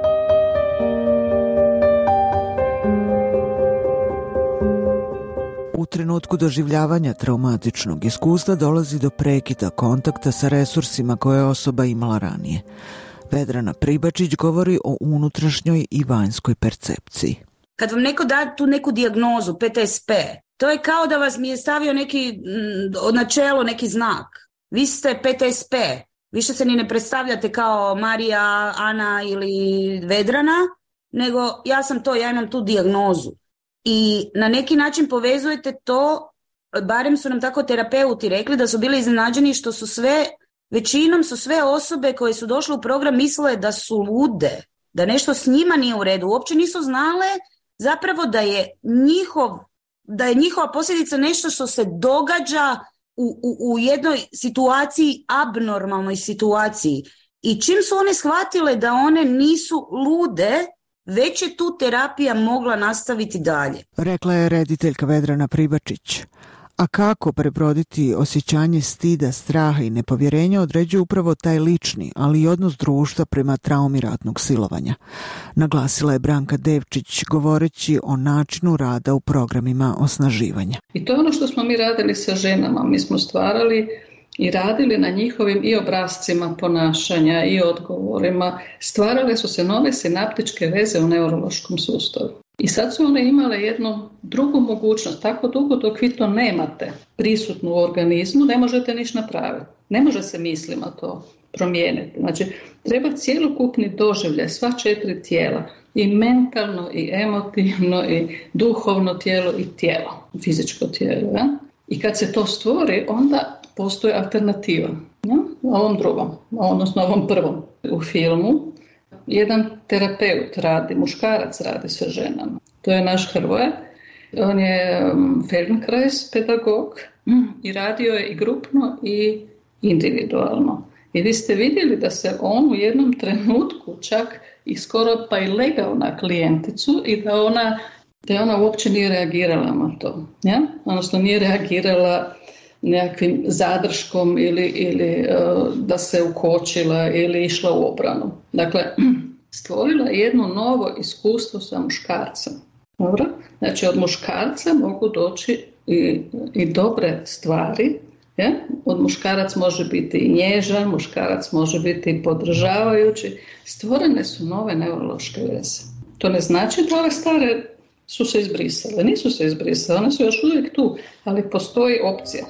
S8: U trenutku doživljavanja traumatičnog iskustva dolazi do prekida kontakta sa resursima koje je osoba imala ranije. Vedrana Pribačić govori o unutrašnjoj i vanjskoj percepciji.
S10: Kad vam neko da tu neku dijagnozu, P T S P, to je kao da vas mi je stavio neki od načelo, neki znak. Vi ste P T S P, više se ni ne predstavljate kao Marija, Ana ili Vedrana, nego ja sam to, ja imam tu dijagnozu. I na neki način povezujete to, barem su nam tako terapeuti rekli, da su bili iznenađeni što su sve, većinom su sve osobe koje su došle u program mislile da su lude, da nešto s njima nije u redu. Uopće nisu znale zapravo da je njihov, da je njihova posljedica nešto što se događa u, u, u jednoj situaciji, abnormalnoj situaciji. I čim su one shvatile da one nisu lude, već je tu terapija mogla nastaviti dalje.
S8: Rekla je rediteljka Vedrana Pribačić. A kako prebroditi osjećanje stida, straha i nepovjerenja određuje upravo taj lični, ali i odnos društva prema traumi ratnog silovanja. Naglasila je Branka Devčić govoreći o načinu rada u programima osnaživanja.
S11: I to je ono što smo mi radili sa ženama. Mi smo stvarali i radili na njihovim i obrascima ponašanja i odgovorima. Stvarale su se nove sinaptičke veze u neurološkom sustavu. I sad su one imale jednu drugu mogućnost. Tako dugo dok vi to nemate prisutno u organizmu, ne možete ništa napraviti. Ne može se mislima to promijeniti. Znači, treba cjelokupni doživljaj, sva četiri tijela, i mentalno, i emotivno, i duhovno tijelo, i tijelo, fizičko tijelo. Ja? I kad se to stvori, onda postoji alternativa, ja? Ovom drugom, odnosno ovom prvom. U filmu jedan terapeut radi, muškarac radi sa ženama. To je naš Hrvoje. On je Feldenkrais pedagog i radio je i grupno i individualno. I vi ste vidjeli da se on u jednom trenutku čak i skoro pa i legao na klijenticu i da ona, da ona uopće nije reagirala na to. Ja? Odnosno nije reagirala nekakvim zadrškom ili, ili uh, da se ukočila ili išla u obranu. Dakle, stvorila je jedno novo iskustvo sa muškarcem. Dobro? Znači, od muškarca mogu doći i, i dobre stvari. Ja? Od muškarac može biti i nježan, muškarac može biti i podržavajući. Stvorene su nove neurološke veze. To ne znači da ove stare su se izbrisale. Nisu se izbrisale, one su još uvijek tu, ali postoji opcija.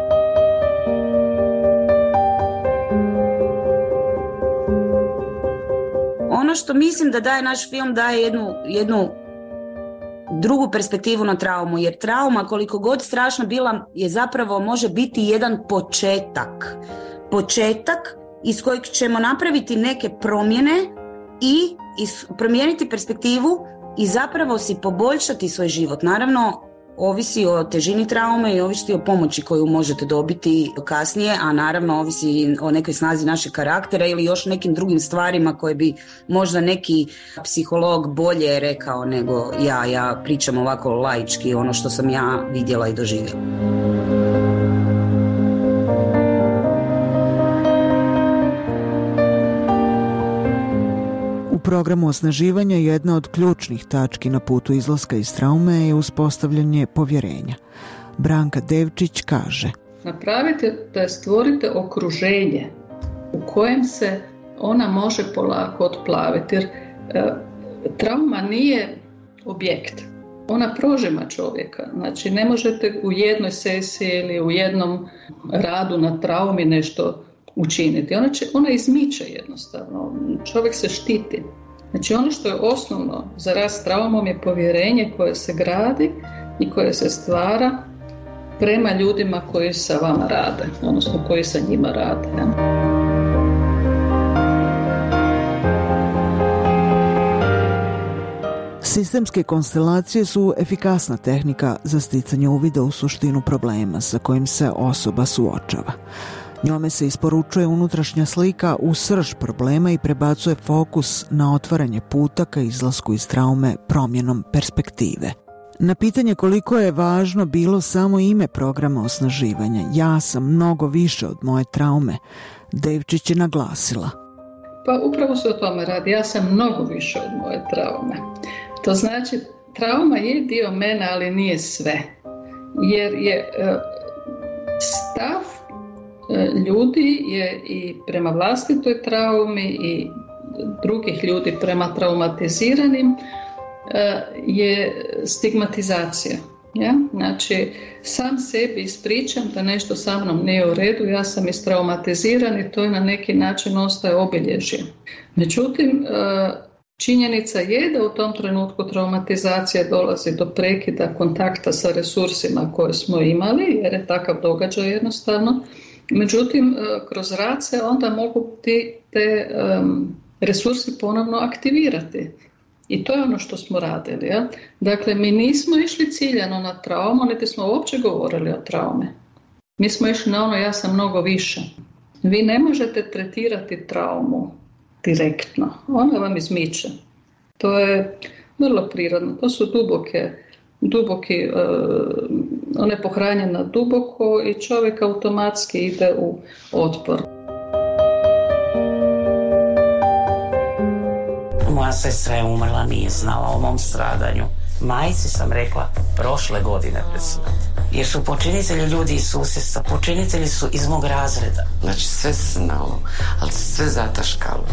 S10: Ono što mislim da daje naš film, daje jednu, jednu drugu perspektivu na traumu, jer trauma, koliko god strašna bila, je zapravo može biti jedan početak. Početak iz kojeg ćemo napraviti neke promjene i is, promijeniti perspektivu i zapravo si poboljšati svoj život. Naravno, ovisi o težini traume i ovisi o pomoći koju možete dobiti kasnije, a naravno ovisi o nekoj snazi našeg karaktera ili još nekim drugim stvarima koje bi možda neki psiholog bolje rekao nego ja. Ja pričam ovako laički, ono što sam ja vidjela i doživjela.
S8: U programu osnaživanja jedna od ključnih tački na putu izlaska iz traume je uspostavljanje povjerenja. Branka Devčić kaže:
S11: napravite da stvorite okruženje u kojem se ona može polako otplaviti. Jer e, trauma nije objekt. Ona prožima čovjeka. Znači, ne možete u jednoj sesiji ili u jednom radu na traumi nešto učiniti. Ona, će, ona izmiče jednostavno. Čovjek se štiti. Znači, ono što je osnovno za rast s traumom je povjerenje koje se gradi i koje se stvara prema ljudima koji sa vama rade, odnosno koji sa njima rade. Ja.
S8: Sistemske konstelacije su efikasna tehnika za sticanje uvida u suštinu problema sa kojim se osoba suočava. Njome se isporučuje unutrašnja slika u srž problema i prebacuje fokus na otvaranje puta ka izlasku iz traume promjenom perspektive. Na pitanje koliko je važno bilo samo ime programa osnaživanja, ja sam mnogo više od moje traume, Devčić je naglasila.
S11: Pa upravo se o tome radi, ja sam mnogo više od moje traume. To znači, trauma je dio mene, ali nije sve. Jer je stav ljudi je i prema vlastitoj traumi i drugih ljudi prema traumatiziranim je stigmatizacija. Ja? Znači, sam sebi ispričam da nešto sa mnom nije u redu, ja sam istraumatiziran i to je na neki način ostaje obilježje. Međutim, činjenica je da u tom trenutku traumatizacija dolazi do prekida kontakta sa resursima koje smo imali, jer je takav događaj jednostavno. Međutim, kroz rad se onda mogu ti, te um, resursi ponovno aktivirati. I to je ono što smo radili. Ja? Dakle, mi nismo išli ciljano na traumu, niti smo uopće govorili o traume. Mi smo išli na ono ja sam mnogo više. Vi ne možete tretirati traumu direktno. Ona vam izmiče. To je vrlo prirodno. To su duboke, duboki, uh, ona je pohranjena duboko i čovjek automatski ide u otpor.
S12: Moja sestra je umrla, nije znala o mom stradanju. Majci sam rekla prošle godine pred smrt. Jer su počinitelji ljudi iz susjedstva, počinitelji su iz mog razreda.
S9: Znači sve se znalo, ali sve zataškalo.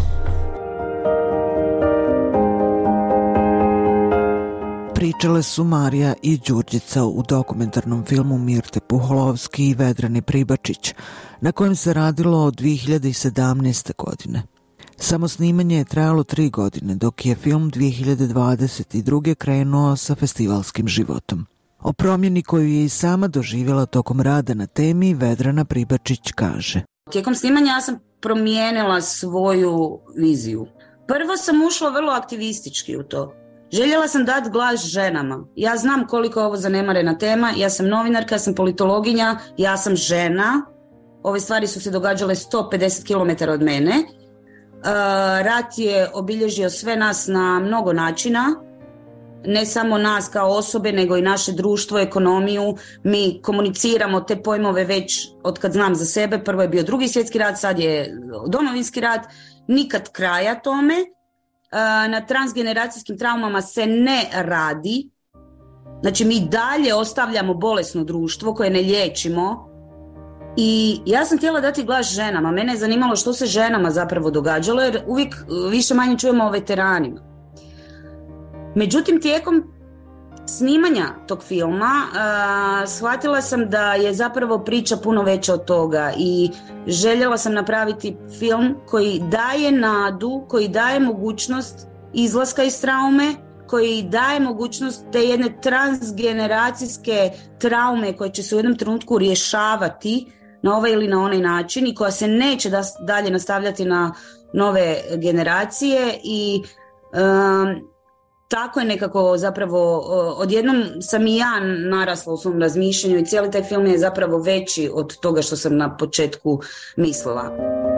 S8: Pričale su Marija i Đurđica u dokumentarnom filmu Mirte Puholovski i Vedrane Pribačić, na kojem se radilo od dvije hiljade sedamnaeste. godine. Samo snimanje je trajalo tri godine, dok je film dvije hiljade dvadeset druge. krenuo sa festivalskim životom. O promjeni koju je i sama doživjela tokom rada na temi Vedrana Pribačić kaže.
S10: Tijekom snimanja ja sam promijenila svoju viziju. Prvo sam ušla vrlo aktivistički u to. Željela sam dati glas ženama. Ja znam koliko je ovo zanemarena tema, ja sam novinarka, ja sam politologinja, ja sam žena. Ove stvari su se događale sto pedeset kilometara od mene. Uh, rat je obilježio sve nas na mnogo načina, ne samo nas kao osobe, nego i naše društvo, ekonomiju. Mi komuniciramo te pojmove već od kad znam za sebe. Prvo je bio Drugi svjetski rat, sad je Domovinski rat. Nikad kraja tome. Uh, na transgeneracijskim traumama se ne radi. Znači, mi dalje ostavljamo bolesno društvo koje ne liječimo. I ja sam htjela dati glas ženama. Mene je zanimalo što se ženama zapravo događalo, jer uvijek više manje čujemo o veteranima. Međutim, tijekom snimanja tog filma uh, shvatila sam da je zapravo priča puno veća od toga i željela sam napraviti film koji daje nadu, koji daje mogućnost izlaska iz traume, koji daje mogućnost te jedne transgeneracijske traume koje će se u jednom trenutku rješavati na ovaj ili na onaj način i koja se neće da, dalje nastavljati na nove generacije i um, tako je nekako zapravo odjednom sam i ja narasla u svom razmišljanju i cijeli taj film je zapravo veći od toga što sam na početku mislila.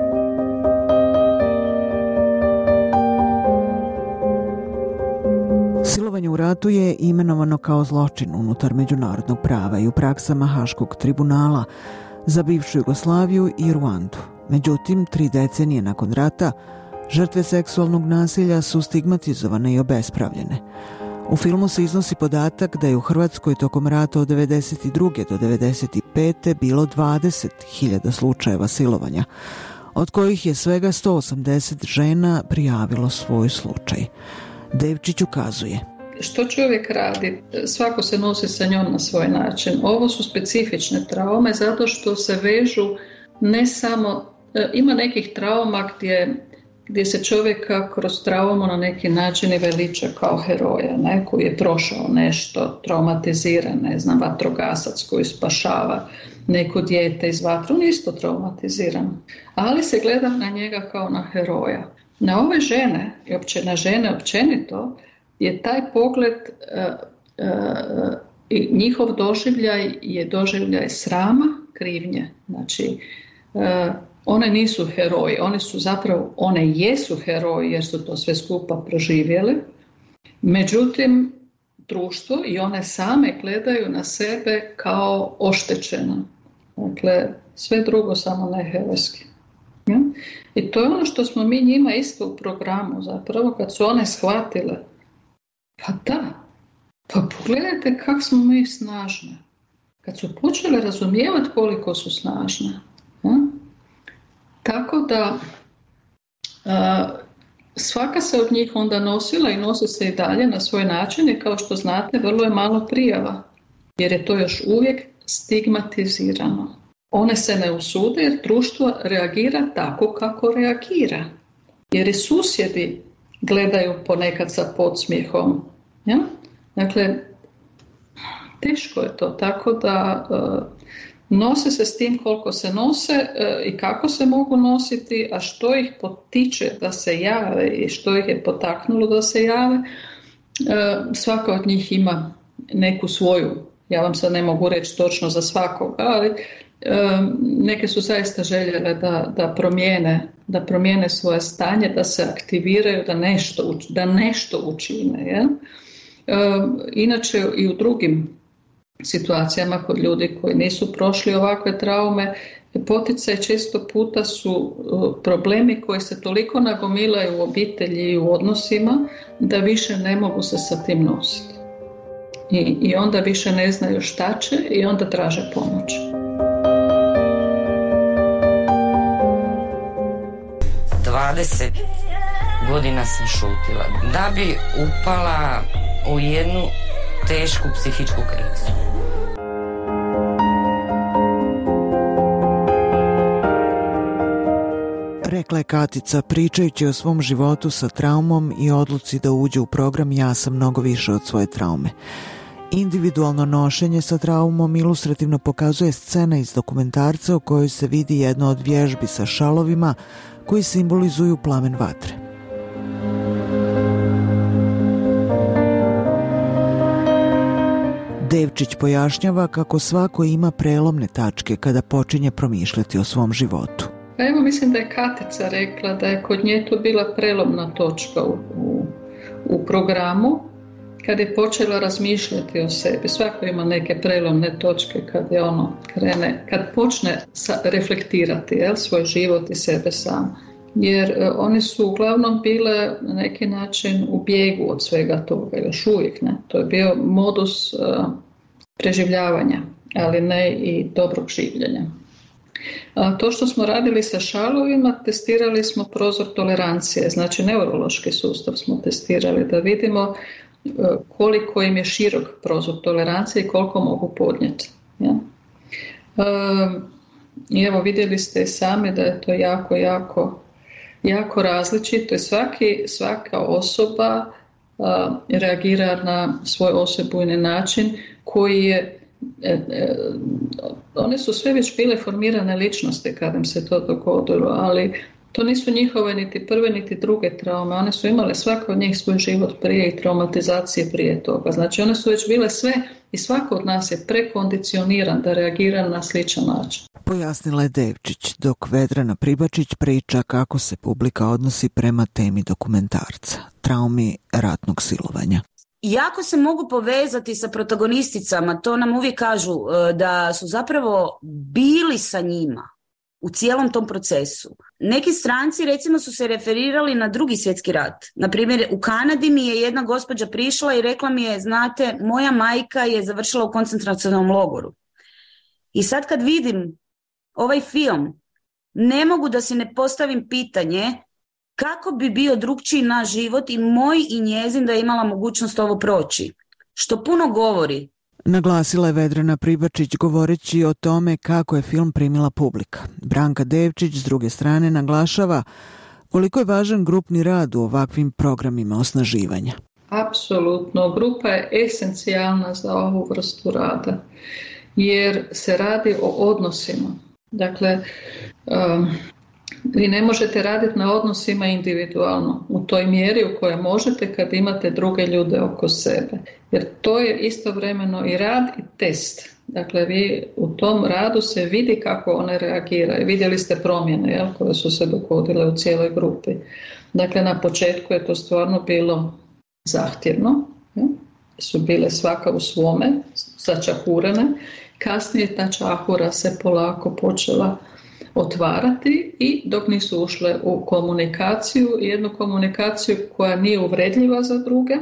S8: Silovanje u ratu je imenovano kao zločin unutar međunarodnog prava i u praksama Haškog tribunala za bivšu Jugoslaviju i Ruandu. Međutim, tri decenije nakon rata žrtve seksualnog nasilja su stigmatizovane i obespravljene. U filmu se iznosi podatak da je u Hrvatskoj tokom rata od devedeset druge do devedeset pete bilo dvadeset hiljada slučajeva silovanja, od kojih je svega sto osamdeset žena prijavilo svoj slučaj. Devčić ukazuje.
S11: Što čovjek radi? Svako se nosi sa njom na svoj način. Ovo su specifične traume zato što se vežu ne samo, ima nekih trauma gdje, gdje se čovjeka kroz traumu na neki način i veliča kao heroja, ne? Koji je prošao nešto, traumatiziran, ne znam, vatrogasac koji spašava neko dijete iz vatre, on je isto traumatiziran. Ali se gleda na njega kao na heroja. Na ove žene, i opće, na žene općenito, je taj pogled uh, uh, i njihov doživljaj je doživljaj srama, krivnje. Znači, uh, one nisu heroji, one su zapravo, one jesu heroji jer su to sve skupa proživjeli. Međutim, društvo i one same gledaju na sebe kao oštećeno. Dakle, sve drugo samo ne herojski. Ja? I to je ono što smo mi njima isto u programu zapravo, kad su one shvatile, pa da, pa pogledajte kako smo mi snažne. Kad su počele razumijevati koliko su snažne. Ja? Tako da a, svaka se od njih onda nosila i nosi se i dalje na svoj način i kao što znate vrlo je malo prijava jer je to još uvijek stigmatizirano. One se ne usude jer društvo reagira tako kako reagira. Jer i susjedi gledaju ponekad sa podsmijehom. Ja? Dakle, teško je to, tako da uh, nose se s tim koliko se nose uh, i kako se mogu nositi, a što ih potiče da se jave i što ih je potaknulo da se jave. Uh, svaka od njih ima neku svoju, ja vam sad ne mogu reći točno za svakoga, ali uh, neke su zaista željele da, da promijene, da promijene svoje stanje, da se aktiviraju, da nešto, da nešto učine. Ja? Inače i u drugim situacijama kod ljudi koji nisu prošli ovakve traume, poticaj često puta su problemi koji se toliko nagomilaju u obitelji i u odnosima da više ne mogu se sa tim nositi. I, i onda više ne znaju šta će i onda traže pomoć.
S9: dvadeset godina sam šutila da bi upala u jednu tešku psihičku krizu.
S8: Rekla je Katica pričajući o svom životu sa traumom i odluci da uđe u program Ja sam mnogo više od svoje traume. Individualno nošenje sa traumom ilustrativno pokazuje scena iz dokumentarca u kojoj se vidi jedna od vježbi sa šalovima koji simbolizuju plamen vatre. Devčić pojašnjava kako svako ima prelomne tačke kada počinje promišljati o svom životu.
S11: Pa evo, mislim da je Katica rekla da je kod nje to bila prelomna točka u, u, u programu kad je počela razmišljati o sebi. Svako ima neke prelomne točke kad je ono krene, kad počne sa, reflektirati jel, svoj život i sebe sam. Jer e, one su uglavnom bile na neki način u bijegu od svega toga, još uvijek ne. To je bio modus e, preživljavanja, ali ne i dobrog življenja. A to što smo radili sa šalovima, testirali smo prozor tolerancije, znači neurološki sustav smo testirali da vidimo e, koliko im je širok prozor tolerancije i koliko mogu podnijeti. Ja? E, I evo vidjeli ste sami da je to jako, jako jako različito i svaki, svaka osoba a, reagira na svoj osebujni način koji je, e, e, one su sve već bile formirane ličnosti kad im se to dogodilo, ali to nisu njihove niti prve niti druge traume, one su imale svaka od njih svoj život prije i traumatizacije prije toga, znači one su već bile sve i svako od nas je prekondicioniran da reagira na sličan način.
S8: Pojasnila je Devčić, dok Vedrana Pribačić priča kako se publika odnosi prema temi dokumentarca, traumi ratnog silovanja.
S10: Jako se mogu povezati sa protagonisticama, to nam uvijek kažu da su zapravo bili sa njima. u cijelom tom procesu. Neki stranci recimo su se referirali na Drugi svjetski rat. Naprimjer, u Kanadi mi je jedna gospođa prišla i rekla mi je, znate, moja majka je završila u koncentracionom logoru. I sad kad vidim ovaj film, ne mogu da si ne postavim pitanje kako bi bio drugčiji naš život i moj i njezin da je imala mogućnost ovo proći. Što puno govori.
S8: Naglasila je Vedrana Pribačić govoreći o tome kako je film primila publika. Branka Devčić s druge strane naglašava koliko je važan grupni rad u ovakvim programima osnaživanja.
S11: Apsolutno, grupa je esencijalna za ovu vrstu rada jer se radi o odnosima. Dakle, um, vi ne možete raditi na odnosima individualno u toj mjeri u kojoj možete kad imate druge ljude oko sebe. Jer to je istovremeno i rad i test. Dakle, vi u tom radu se vidi kako one reagiraju. Vidjeli ste promjene, jel, koje su se dogodile u cijeloj grupi. Dakle, na početku je to stvarno bilo zahtjevno. Jel? Su bile svaka u svome, začahurene. Kasnije ta čahura se polako počela otvarati i dok nisu ušle u komunikaciju, jednu komunikaciju koja nije uvredljiva za druge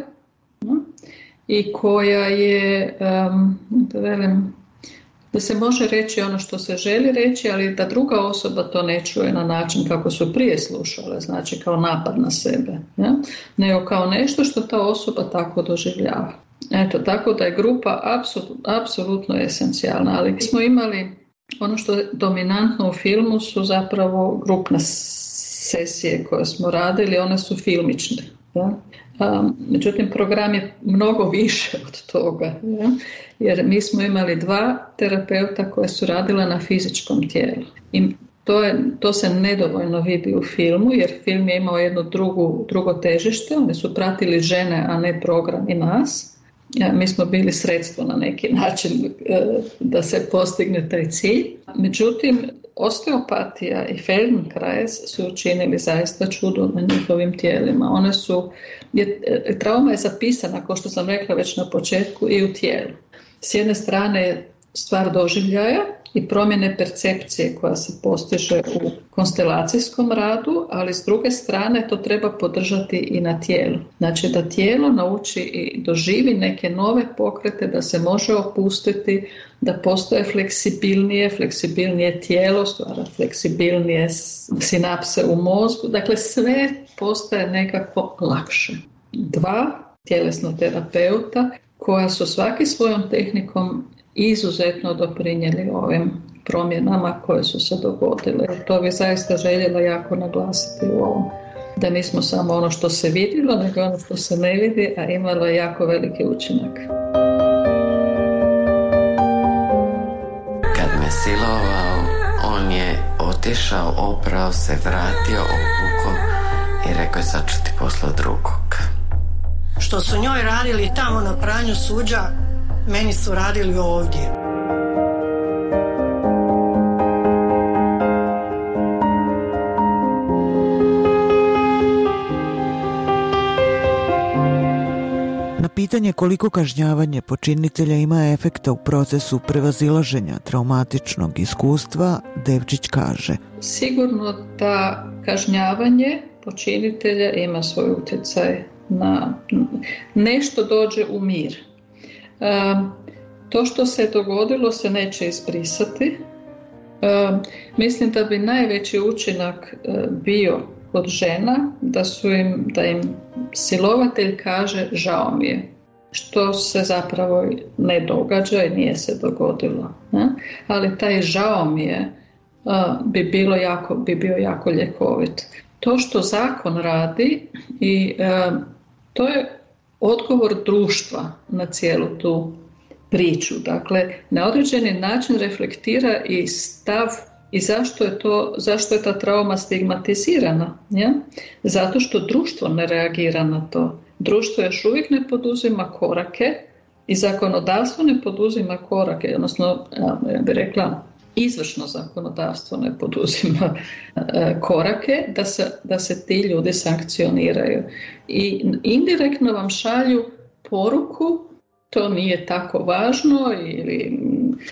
S11: i koja je, um, da velim, da se može reći ono što se želi reći, ali da druga osoba to ne čuje na način kako su prije slušale, znači kao napad na sebe, ja? Nego kao nešto što ta osoba tako doživljava. Eto, tako da je grupa apsolutno, apsolutno esencijalna, ali smo imali ono što je dominantno u filmu su zapravo grupne sesije koje smo radili, one su filmične. Ja? Um, međutim, program je mnogo više od toga, ja? Jer mi smo imali dva terapeuta koje su radila na fizičkom tijelu. I to, je, to se nedovoljno vidi u filmu, jer film je imao jedno drugu, drugo težište, oni su pratili žene, a ne program i nas. Ja, mi smo bili sredstvo na neki način e, da se postigne taj cilj. Međutim, osteopatija i Feldenkrais su učinili zaista čudo na njihovim tijelima. One su, je, trauma je zapisana, kao što sam rekla već na početku, i u tijelu. S jedne strane je stvar doživljaja i promjene percepcije koja se postiže u konstelacijskom radu, ali s druge strane to treba podržati i na tijelu. Znači da tijelo nauči i doživi neke nove pokrete, da se može opustiti, da postoje fleksibilnije, fleksibilnije tijelo, stvara fleksibilnije sinapse u mozgu. Dakle, sve postaje nekako lakše. Dva tjelesna terapeuta koja su svaki svojom tehnikom izuzetno doprinijeli ovim promjenama koje su se dogodile. To bi zaista željela jako naglasiti u ovom. Da nismo samo ono što se vidjelo, nego ono što se ne vidi, a imalo je jako veliki učinak.
S9: Kad me silovao, on je otišao, oprao se, vratio, obukao i rekao je sad ću ti posla drugog.
S13: Što su njoj radili tamo na pranju suđa, meni su radili ovdje.
S8: Na pitanje koliko kažnjavanje počinitelja ima efekta u procesu prevazilaženja traumatičnog iskustva, Devčić kaže:
S11: sigurno da kažnjavanje počinitelja ima svoj utjecaj na nešto dođe u mir. Um, to što se dogodilo se neće izbrisati. Um, mislim da bi najveći učinak uh, bio kod žena da su im, da im silovatelj kaže žao mi je, što se zapravo ne događa i nije se dogodilo. Ne? Ali taj žao mi je uh, bi, bilo jako, bi bio jako ljekovit. To što zakon radi i uh, to je odgovor društva na cijelu tu priču. Dakle, na određeni način reflektira i stav i zašto je, to, zašto je ta trauma stigmatizirana. Ja? Zato što društvo ne reagira na to. Društvo još uvijek ne poduzima korake i zakonodavstvo ne poduzima korake, odnosno, ja bih rekla, izvršno zakonodavstvo ne poduzima e, korake da se, da se ti ljudi sankcioniraju. I indirektno vam šalju poruku, to nije tako važno ili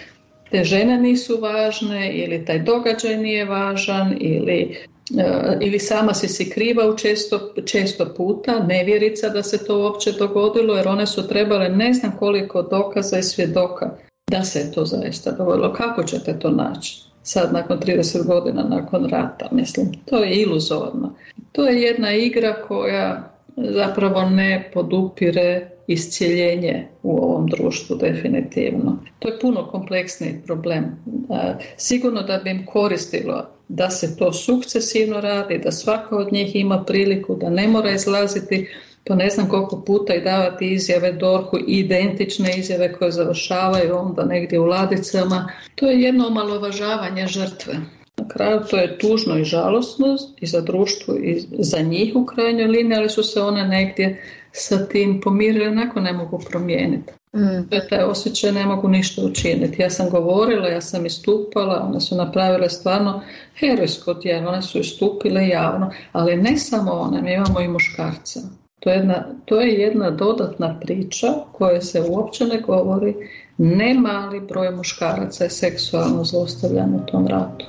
S11: te žene nisu važne ili taj događaj nije važan ili, uh, ili sama si si kriva u često, često puta, nevjerica da se to uopće dogodilo, jer one su trebale ne znam koliko dokaza i svjedoka da se je to zaista dogodilo. Kako ćete to naći? Sad nakon trideset godina nakon rata, mislim, to je iluzorno. To je jedna igra koja zapravo ne podupire iscijeljenje u ovom društvu definitivno. To je puno kompleksniji problem. Sigurno da bi im koristilo da se to sukcesivno radi, da svaka od njih ima priliku, da ne mora izlaziti po ne znam koliko puta i davati izjave dorhu, identične izjave koje završavaju onda negdje u ladicama. To je jedno omalovažavanje žrtve. Na kraju to je tužno i žalosno i za društvo i za njih u krajnjoj liniji, ali su se one negdje sa tim pomirile, onako ne mogu promijeniti. Mm. To je taj osjećaj, ne mogu ništa učiniti. Ja sam govorila, ja sam istupala, one su napravile stvarno herojsko djelo, one su istupile javno, ali ne samo one, mi imamo i muškarca. To je jedna, to je jedna dodatna priča koja se uopće ne govori. Ne mali broj muškaraca je seksualno zlostavljan u tom ratu.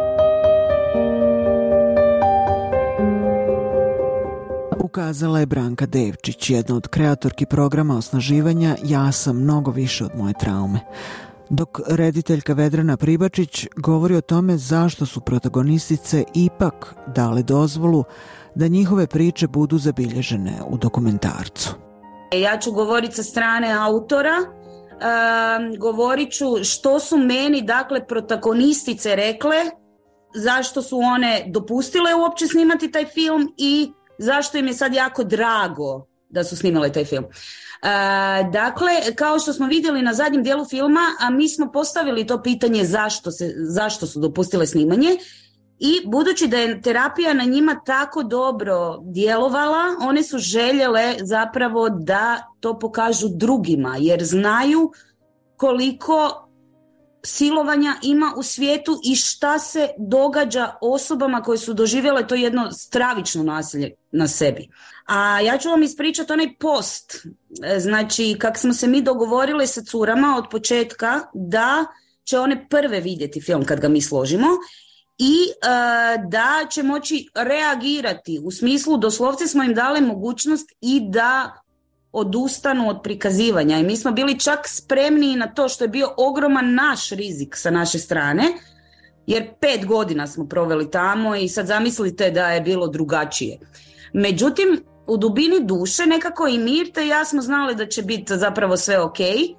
S8: Ukazala je Branka Devčić, jedna od kreatorki programa osnaživanja Ja sam mnogo više od moje traume. Dok rediteljka Vedrana Pribačić govori o tome zašto su protagonistice ipak dale dozvolu da njihove priče budu zabilježene u dokumentarcu.
S10: Ja ću govoriti sa strane autora, e, govorit ću što su meni, dakle, protagonistice rekle, zašto su one dopustile uopće snimati taj film i zašto im je sad jako drago da su snimale taj film. E, dakle, kao što smo vidjeli na zadnjem dijelu filma, a mi smo postavili to pitanje zašto, se, zašto su dopustile snimanje. I budući da je terapija na njima tako dobro djelovala, one su željele zapravo da to pokažu drugima, jer znaju koliko silovanja ima u svijetu i šta se događa osobama koje su doživjele to jedno stravično nasilje na sebi. A ja ću vam ispričati onaj post, znači kako smo se mi dogovorili sa curama od početka da će one prve vidjeti film kad ga mi složimo, i uh, da će moći reagirati, u smislu doslovce smo im dali mogućnost i da odustanu od prikazivanja i mi smo bili čak spremni na to, što je bio ogroman naš rizik sa naše strane, jer pet godina smo proveli tamo i sad zamislite da je bilo drugačije. Međutim, u dubini duše nekako i Mirta i ja smo znali da će biti zapravo sve ok.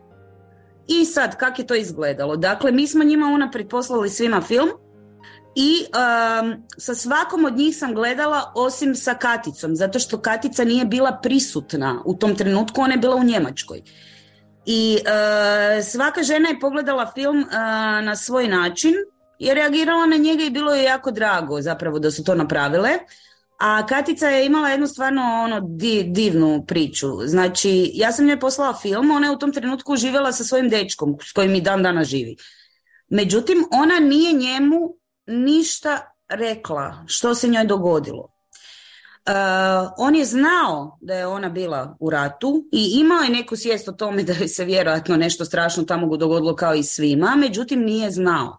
S10: I sad, kako je to izgledalo? Dakle, mi smo njima unaprijed poslali svima film i um, sa svakom od njih sam gledala osim sa Katicom, zato što Katica nije bila prisutna u tom trenutku, ona je bila u Njemačkoj. I uh, svaka žena je pogledala film uh, na svoj način, je reagirala na njega i bilo je jako drago zapravo da su to napravile. A Katica je imala jednu stvarno ono div, divnu priču. Znači, ja sam njoj poslala film, ona je u tom trenutku živjela sa svojim dečkom s kojim i dan dana živi. Međutim, ona nije njemu ništa rekla što se njoj dogodilo. Uh, on je znao da je ona bila u ratu i imao je neku svijest o tome da je se vjerojatno nešto strašno tamo dogodilo kao i svima, međutim nije znao.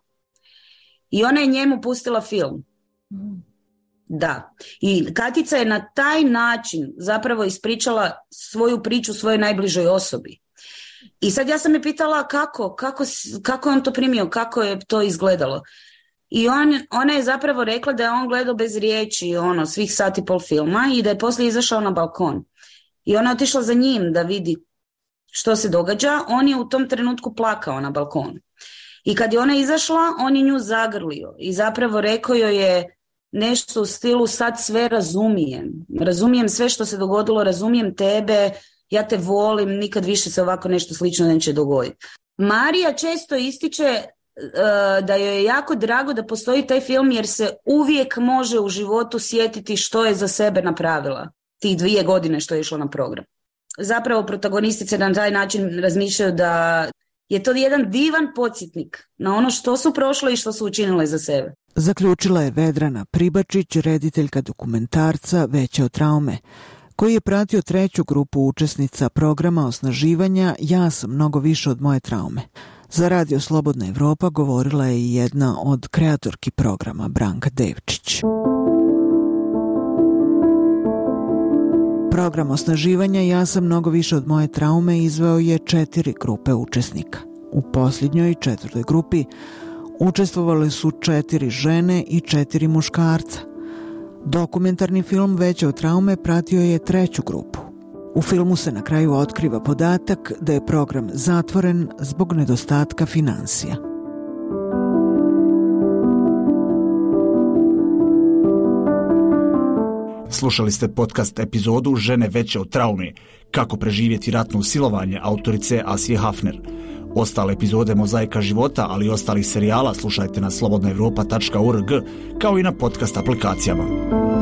S10: I ona je njemu pustila film. Mm. Da. I Katica je na taj način zapravo ispričala svoju priču svojoj najbližoj osobi. I sad ja sam je pitala kako, kako, kako je on to primio, kako je to izgledalo. I on, ona je zapravo rekla da je on gledao bez riječi ono, svih sati pol filma i da je poslije izašao na balkon. I ona je otišla za njim da vidi što se događa. On je u tom trenutku plakao na balkonu. I kad je ona izašla, on je nju zagrlio i zapravo rekao joj je nešto u stilu sad sve razumijem. Razumijem sve što se dogodilo, razumijem tebe, ja te volim, nikad više se ovako nešto slično neće dogoditi. Marija često ističe da joj je jako drago da postoji taj film jer se uvijek može u životu sjetiti što je za sebe napravila tih dvije godine što je išlo na program. Zapravo protagonistice na taj način razmišljaju da je to jedan divan podsjetnik na ono što su prošle i što su učinile za sebe.
S8: Zaključila je Vedrana Pribačić, rediteljka dokumentarca Veće od traume, koji je pratio treću grupu učesnica programa osnaživanja Ja sam mnogo više od moje traume. Za Radio Slobodna Evropa govorila je i jedna od kreatorki programa, Branka Devčić. Program osnaživanja Ja sam mnogo više od moje traume izveo je četiri grupe učesnika. U posljednjoj četvrtoj grupi učestvovale su četiri žene i četiri muškarca. Dokumentarni film Veće od traume pratio je treću grupu. U filmu se na kraju otkriva podatak da je program zatvoren zbog nedostatka finansija.
S7: Slušali ste podcast epizodu Žene veće od traume, kako preživjeti ratno silovanje autorice Asije Hafner. Ostale epizode Mozaika života, ali i ostalih serijala slušajte na slobodnaevropa tačka org kao i na podcast aplikacijama.